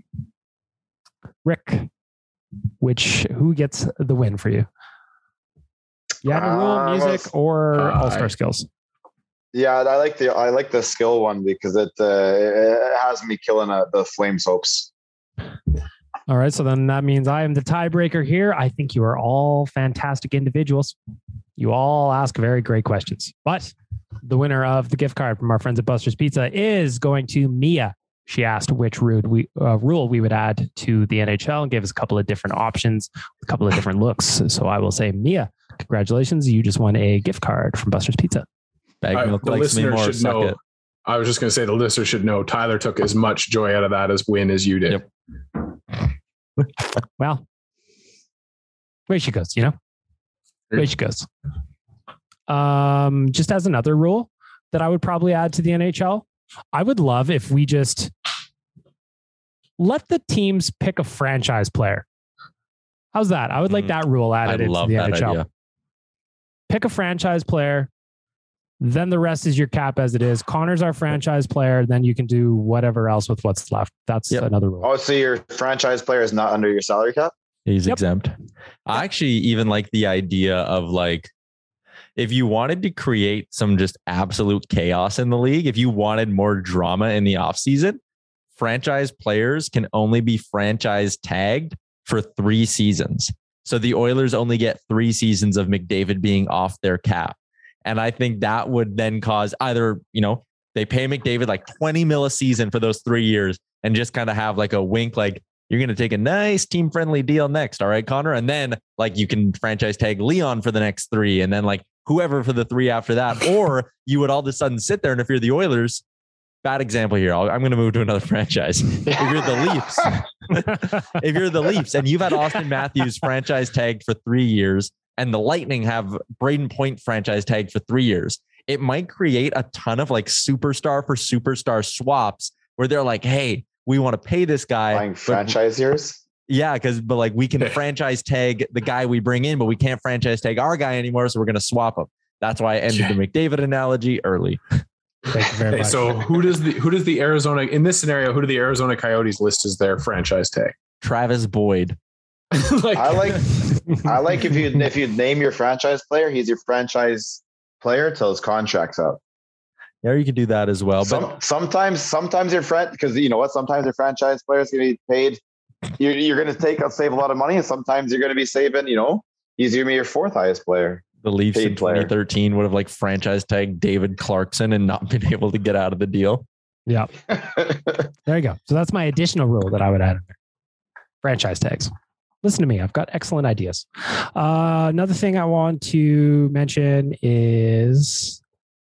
Rick, which who gets the win for you? Yeah, the rule, uh, music, or uh, all star skills. Yeah, I like the I like the skill one because it uh, it has me killing uh, the Flames hopes. All right, so then that means I am the tiebreaker here. I think you are all fantastic individuals. You all ask very great questions. But the winner of the gift card from our friends at Buster's Pizza is going to Mia. She asked which rule we, uh, rule we would add to the N H L and gave us a couple of different options, a couple of different looks. So I will say, Mia, congratulations. You just won a gift card from Buster's Pizza. Bag milk likes me more. Should know, I was just going to say the listener should know Tyler took as much joy out of that as win as you did. Yep. Well, way she goes, you know, way she goes. Um, just as another rule that I would probably add to the N H L, I would love if we just let the teams pick a franchise player. How's that? I would like that rule added into the N H L. Idea. Pick a franchise player. Then the rest is your cap as it is. Connor's our franchise player. Then you can do whatever else with what's left. That's yep. another rule. Oh, so your franchise player is not under your salary cap? He's yep. exempt. I actually even like the idea of like, if you wanted to create some just absolute chaos in the league, if you wanted more drama in the offseason, franchise players can only be franchise tagged for three seasons. So the Oilers only get three seasons of McDavid being off their cap. And I think that would then cause either, you know, they pay McDavid like twenty mil a season for those three years and just kind of have like a wink, like you're going to take a nice team friendly deal next. All right, Connor. And then like you can franchise tag Leon for the next three and then like whoever for the three after that. Or you would all of a sudden sit there. And if you're the Oilers, bad example here, I'll, I'm going to move to another franchise. If you're the Leafs, if you're the Leafs and you've had Austin Matthews franchise tagged for three years, and the Lightning have Braden Point franchise tagged for three years, it might create a ton of like superstar for superstar swaps where they're like, hey, we want to pay this guy. Buying franchise years? Yeah, because but like we can franchise tag the guy we bring in, but we can't franchise tag our guy anymore. So we're going to swap him. That's why I ended the McDavid analogy early. Thank you very hey, much. So who does the who does the Arizona in this scenario? Who do the Arizona Coyotes list as their franchise tag? Travis Boyd. like, I like, I like if you if you name your franchise player, he's your franchise player till his contract's up. Yeah, you could do that as well. Some, but sometimes, sometimes your friend, because you know what, sometimes your franchise player is going to be paid. You're, you're going to take out save a lot of money, and sometimes you're going to be saving. You know, he's going to be your fourth highest player. The Leafs in twenty thirteen would have like franchise tagged David Clarkson and not been able to get out of the deal. Yeah. There you go. So that's my additional rule that I would add in there. Franchise tags. Listen to me. I've got excellent ideas. Uh, another thing I want to mention is,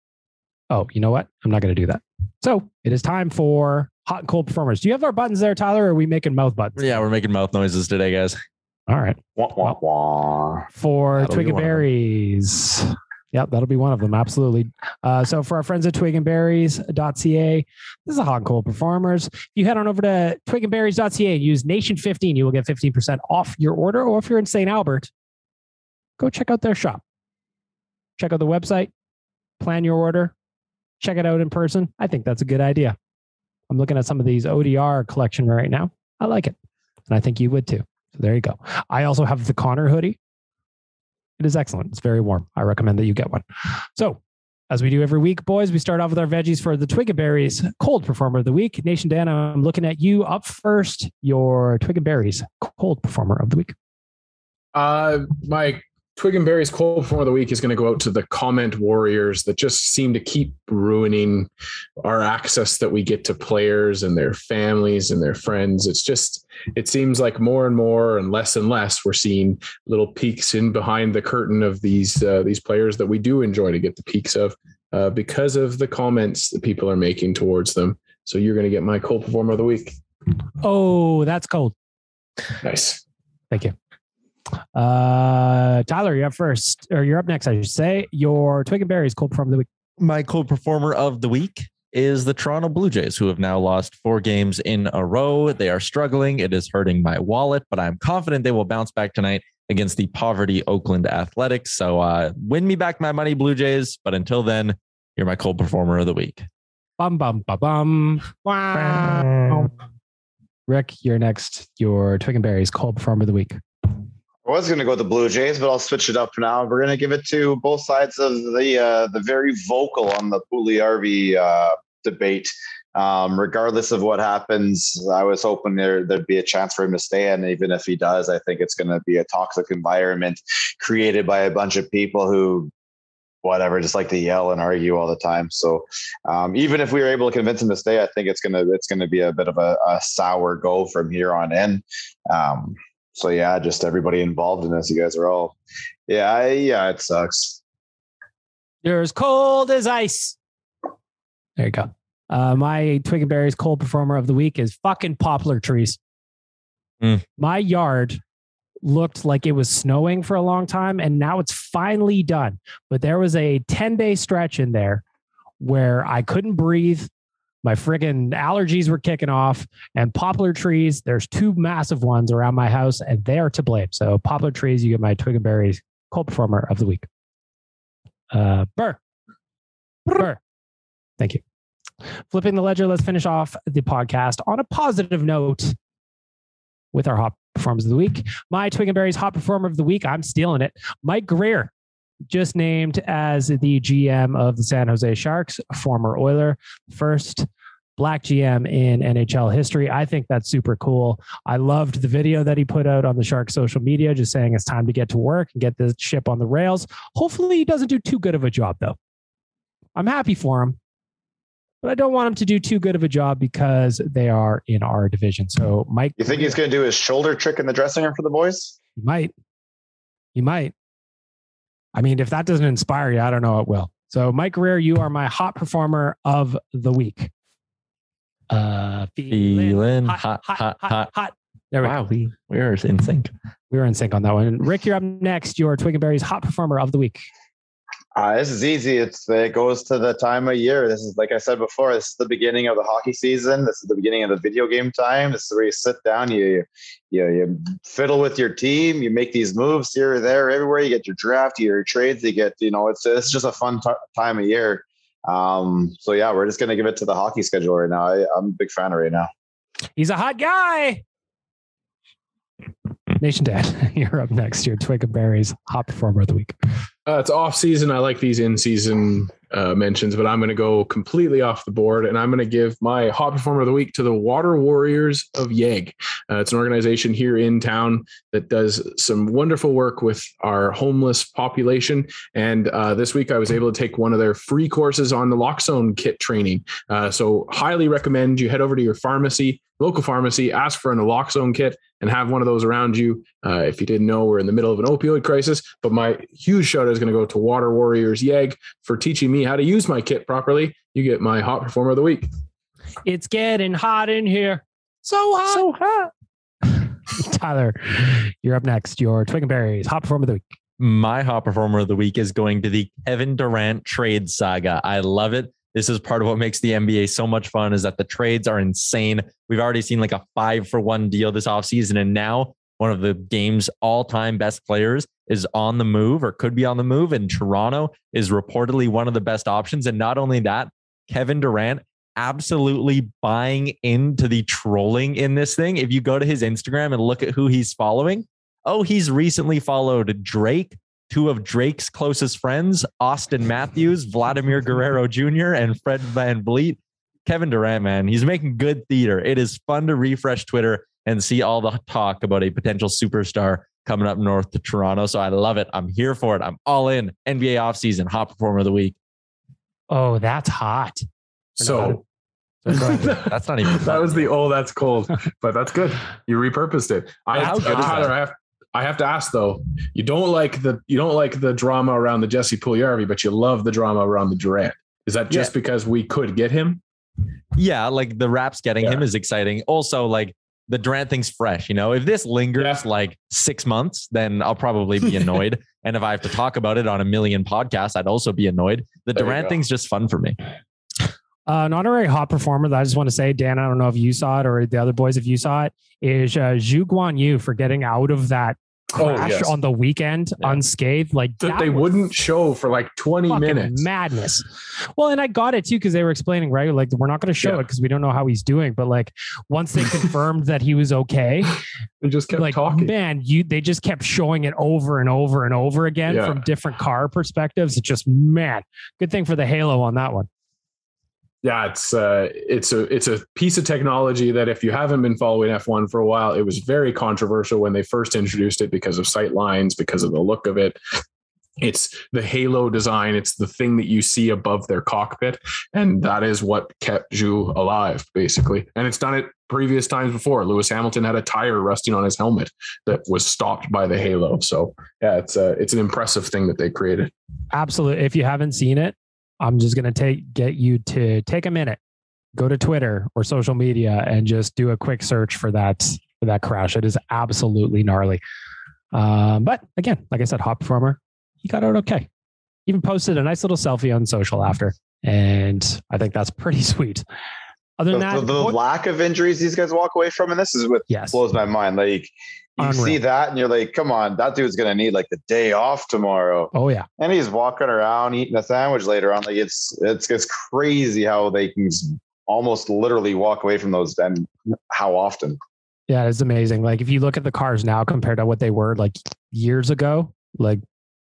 oh, you know what? I'm not going to do that. So it is time for hot and cold performers. Do you have our buttons there, Tyler? Or are we making mouth buttons? Yeah, we're making mouth noises today, guys. All right. Wah, wah, wah. For that'll Twig and Berries. Yep, that'll be one of them. Absolutely. Uh, so for our friends at twig and berries dot c a, this is a hot and cold performers. If you head on over to twig and berries dot c a and use Nation fifteen, you will get fifteen percent off your order. Or if you're in Saint Albert, go check out their shop. Check out the website, plan your order, check it out in person. I think that's a good idea. I'm looking at some of these O D R collection right now. I like it. And I think you would too. So there you go. I also have the Connor hoodie. It is excellent. It's very warm. I recommend that you get one. So, as we do every week, boys, we start off with our veggies for the Twig and Berries Cold Performer of the Week. Nation Dan, I'm looking at you up first. Your Twig and Berries Cold Performer of the Week. Uh, my Twig and Berries Cold Performer of the Week is going to go out to the comment warriors that just seem to keep ruining our access that we get to players and their families and their friends. It's just, it seems like more and more and less and less we're seeing little peeks in behind the curtain of these uh, these players that we do enjoy to get the peeks of uh, because of the comments that people are making towards them. So you're going to get my Cold Performer of the Week. Oh, that's cold. Nice. Thank you. Uh, Tyler, you're up first, or you're up next, I should say. Your Twig and Berries Cold Performer of the Week. My Cold Performer of the Week is the Toronto Blue Jays, who have now lost four games in a row. They are struggling. It is hurting my wallet, but I'm confident they will bounce back tonight against the poverty Oakland Athletics. So uh, win me back my money, Blue Jays. But until then, you're my Cold Performer of the Week. Bum, bum, bum, bum. Wow. Rick, you're next. Your Twig and Berries Cold Performer of the Week. I was going to go with the Blue Jays, but I'll switch it up now. We're going to give it to both sides of the uh, the very vocal on the Puljujarvi uh, debate. Um, regardless of what happens, I was hoping there, there'd be a chance for him to stay. And even if he does, I think it's going to be a toxic environment created by a bunch of people who, whatever, just like to yell and argue all the time. So um, even if we were able to convince him to stay, I think it's going to it's going to be a bit of a, a sour go from here on in. Um, So yeah, just everybody involved in this. You guys are all, yeah, I, yeah, it sucks. You're as cold as ice. There you go. Uh, my Twig and Berries Cold Performer of the Week is fucking poplar trees. Mm. My yard looked like it was snowing for a long time, and now it's finally done. But there was a ten day stretch in there where I couldn't breathe. My friggin' allergies were kicking off, and poplar trees, there's two massive ones around my house, and they are to blame. So poplar trees, you get my Twig and Berries Cold Performer of the Week. Uh, Burr. Burr. Thank you. Flipping the ledger, let's finish off the podcast on a positive note with our Hot Performers of the Week. My Twig and Berries Hot Performer of the Week, I'm stealing it. Mike Greer, just named as the G M of the San Jose Sharks, former Oiler, first Black G M in N H L history. I think that's super cool. I loved the video that he put out on the Sharks social media, just saying it's time to get to work and get the ship on the rails. Hopefully he doesn't do too good of a job, though. I'm happy for him, but I don't want him to do too good of a job because they are in our division. So, Mike, you think he's going to do his shoulder trick in the dressing room for the boys? He might. He might. I mean, if that doesn't inspire you, I don't know what will. So, Mike Greer, you are my hot performer of the week. Uh, feeling, feeling hot, hot, hot, hot, hot, hot. hot. There we wow, go. we we are in sync. We were in sync on that one. Rick, you're up next. Your Twig and Berries hot performer of the week. Uh, this is easy. It's it goes to the time of year. This is, like I said before, this is the beginning of the hockey season. This is the beginning of the video game time. This is where you sit down, you you you fiddle with your team, you make these moves here, there, everywhere. You get your draft, your trades. You get, you know, it's it's just a fun t- time of year. Um, so yeah, we're just gonna give it to the hockey schedule right now. I, I'm a big fan of it right now. He's a hot guy. Nation Dad, you're up next. Your Twig and Berries hot performer of the week. Uh, it's off season. I like these in season uh, mentions, but I'm going to go completely off the board, and I'm going to give my hot performer of the week to the Water Warriors of Yegg. Uh, it's an organization here in town that does some wonderful work with our homeless population. And uh, this week I was able to take one of their free courses on the Loxone kit training. Uh, so highly recommend you head over to your pharmacy, local pharmacy, ask for an naloxone kit and have one of those around you. Uh, if you didn't know, we're in the middle of an opioid crisis, but my huge shout out is going to go to Water Warriors Yegg for teaching me how to use my kit properly. You get my hot performer of the week. It's getting hot in here. So hot. So hot. Tyler, you're up next. Your Twig and Berries hot performer of the week. My hot performer of the week is going to the Kevin Durant trade saga. I love it. This is part of what makes the N B A so much fun, is that the trades are insane. We've already seen like a five for one deal this offseason. And now one of the game's all-time best players is on the move or could be on the move. And Toronto is reportedly one of the best options. And not only that, Kevin Durant absolutely buying into the trolling in this thing. If you go to his Instagram and look at who he's following, oh, he's recently followed Drake, two of Drake's closest friends, Austin Matthews, Vladimir Guerrero Junior, and Fred VanVleet. Kevin Durant, man, he's making good theater. It is fun to refresh Twitter and see all the talk about a potential superstar coming up north to Toronto. So I love it. I'm here for it. I'm all in. N B A offseason, hot performer of the week. Oh, that's hot. So that's not even that was the oh that's cold, but that's good. You repurposed it. I How good is Tyler, that? I have I have to ask though. You don't like the you don't like the drama around the Jesse Puljujarvi, but you love the drama around the Durant. Is that just Yeah. because we could get him? Yeah, like the Raps getting Yeah. him is exciting. Also, like the Durant thing's fresh. You know, if this lingers Yeah. like six months, then I'll probably be annoyed. And if I have to talk about it on a million podcasts, I'd also be annoyed. The There you Durant go. thing's just fun for me. Uh, an honorary hot performer that I just want to say, Dan, I don't know if you saw it or the other boys, if you saw it, is uh, Zhu Guan Yu for getting out of that Oh, crash yes. on the weekend Yeah. unscathed. Like That that they was wouldn't show for like twenty fucking minutes. madness. Well, and I got it too, because they were explaining, right? Like, we're not going to show Yeah. it because we don't know how he's doing. But like, once they confirmed that he was okay, They just kept like, talking. man, you they just kept showing it over and over and over again Yeah. from different car perspectives. It's just, man, good thing for the halo on that one. Yeah, it's uh, it's a it's a piece of technology that if you haven't been following F one for a while, it was very controversial when they first introduced it because of sight lines, because of the look of it. It's the halo design. It's the thing that you see above their cockpit, and that is what kept Zhu alive, basically. And it's done it previous times before. Lewis Hamilton had a tire rusting on his helmet that was stopped by the halo. So yeah, it's a it's an impressive thing that they created. Absolutely. If you haven't seen it, I'm just going to take get you to take a minute, go to Twitter or social media and just do a quick search for that, for that crash. It is absolutely gnarly. Um, but again, like I said, hot performer, he got out okay. Even posted a nice little selfie on social after. And I think that's pretty sweet. Other The, than that, the, the what- lack of injuries these guys walk away from, and this is what yes, blows my mind. Like you Unreal. see that, and you're like, "Come on, that dude's gonna need like the day off tomorrow." oh yeah. And he's walking around eating a sandwich later on. Like it's it's it's crazy how they can almost literally walk away from those, and how often. Yeah, it's amazing. Like if you look at the cars now compared to what they were like years ago, like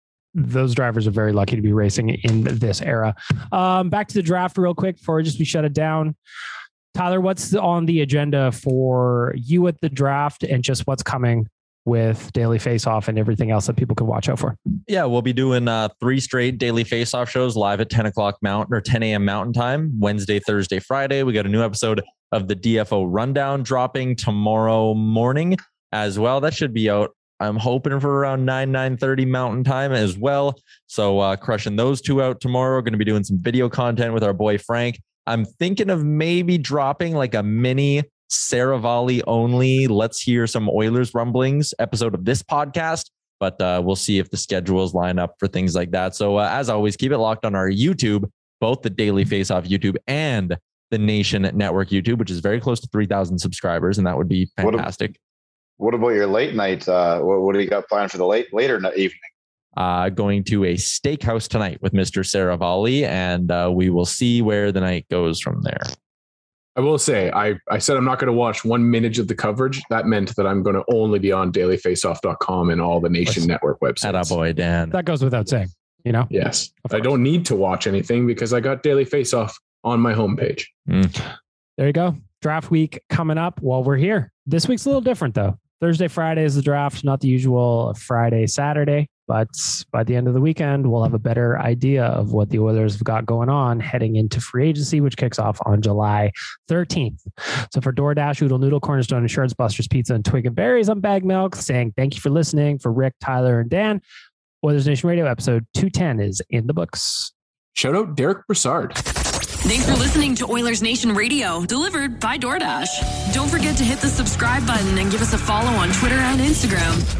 those drivers are very lucky to be racing in this era. Um, back to the draft real quick before just we shut it down. Tyler, what's on the agenda for you at the draft and just what's coming with Daily Face Off and everything else that people can watch out for? Yeah, we'll be doing uh, three straight daily face-off shows live at ten o'clock Mountain or ten a.m. Mountain Time, Wednesday, Thursday, Friday. We got a new episode of the D F O Rundown dropping tomorrow morning as well. That should be out, I'm hoping, for around nine, nine thirty Mountain Time as well. So uh, crushing those two out tomorrow. Going to be doing some video content with our boy Frank. I'm thinking of maybe dropping like a mini Saravalli only Let's Hear Some Oilers Rumblings episode of this podcast, but uh, we'll see if the schedules line up for things like that. So uh, as always, keep it locked on our YouTube, both the Daily Face Off YouTube and the Nation Network YouTube, which is very close to three thousand subscribers, and that would be fantastic. What, what about your late night? Uh, what, what do you got planned for the late later evening? Uh, going to a steakhouse tonight with Mister Saravalli, and uh, we will see where the night goes from there. I will say, I, I said I'm not going to watch one minute of the coverage. That meant that I'm going to only be on daily face off dot com and all the Nation Listen, Network websites. Atta boy, Dan. That goes without saying, you know? Yes. I don't need to watch anything because I got Daily Face Off on my homepage. Mm. There you go. Draft week coming up while we're here. This week's a little different, though. Thursday, Friday is the draft, not the usual Friday, Saturday. But by the end of the weekend, we'll have a better idea of what the Oilers have got going on heading into free agency, which kicks off on July thirteenth. So for DoorDash, Oodle Noodle, Cornerstone Insurance, Buster's Pizza, and Twig and Berries, I'm Bag Milk saying thank you for listening. For Rick, Tyler, and Dan, Oilers Nation Radio episode two ten is in the books. Shout out Derek Brassard. Thanks for listening to Oilers Nation Radio, delivered by DoorDash. Don't forget to hit the subscribe button and give us a follow on Twitter and Instagram.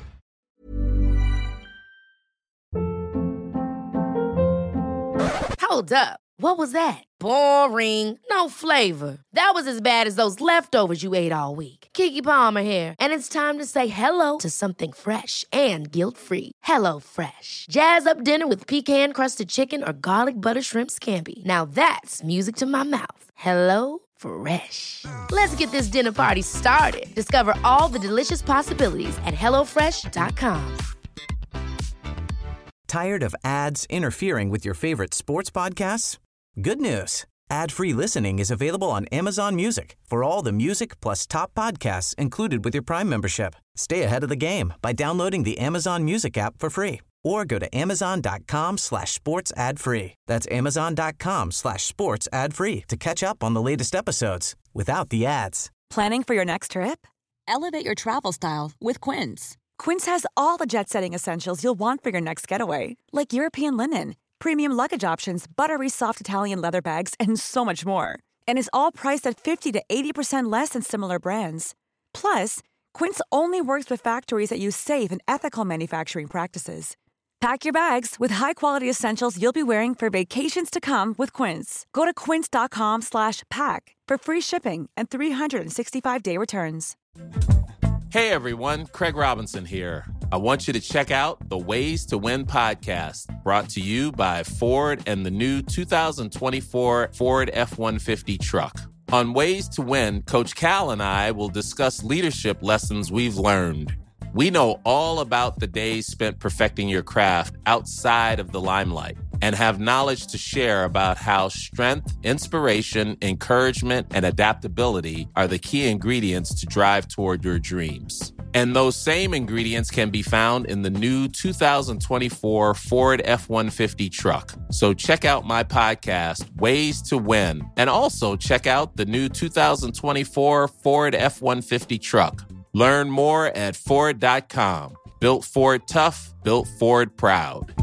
Hold up. What was that? Boring. No flavor. That was as bad as those leftovers you ate all week. Keke Palmer here, and it's time to say hello to something fresh and guilt-free. Hello Fresh. Jazz up dinner with pecan-crusted chicken or garlic butter shrimp scampi. Now that's music to my mouth. Hello Fresh. Let's get this dinner party started. Discover all the delicious possibilities at hello fresh dot com. Tired of ads interfering with your favorite sports podcasts? Good news. Ad-free listening is available on Amazon Music for all the music plus top podcasts included with your Prime membership. Stay ahead of the game by downloading the Amazon Music app for free or go to amazon.com slash sports ad free. That's amazon.com slash sports ad free to catch up on the latest episodes without the ads. Planning for your next trip? Elevate your travel style with Quince. Quince has all the jet-setting essentials you'll want for your next getaway, like European linen, premium luggage options, buttery soft Italian leather bags, and so much more. And is all priced at fifty to eighty percent less than similar brands. Plus, Quince only works with factories that use safe and ethical manufacturing practices. Pack your bags with high-quality essentials you'll be wearing for vacations to come with Quince. Go to quince.com slash pack for free shipping and three sixty-five day returns. Hey everyone, Craig Robinson here. I want you to check out the Ways to Win podcast, brought to you by Ford and the new two thousand twenty-four Ford F one fifty truck. On Ways to Win, Coach Cal and I will discuss leadership lessons we've learned. We know all about the days spent perfecting your craft outside of the limelight and have knowledge to share about how strength, inspiration, encouragement, and adaptability are the key ingredients to drive toward your dreams. And those same ingredients can be found in the new two thousand twenty-four Ford F one fifty truck. So check out my podcast, Ways to Win, and also check out the new two thousand twenty-four Ford F one fifty truck. Learn more at Ford dot com. Built Ford tough, built Ford proud.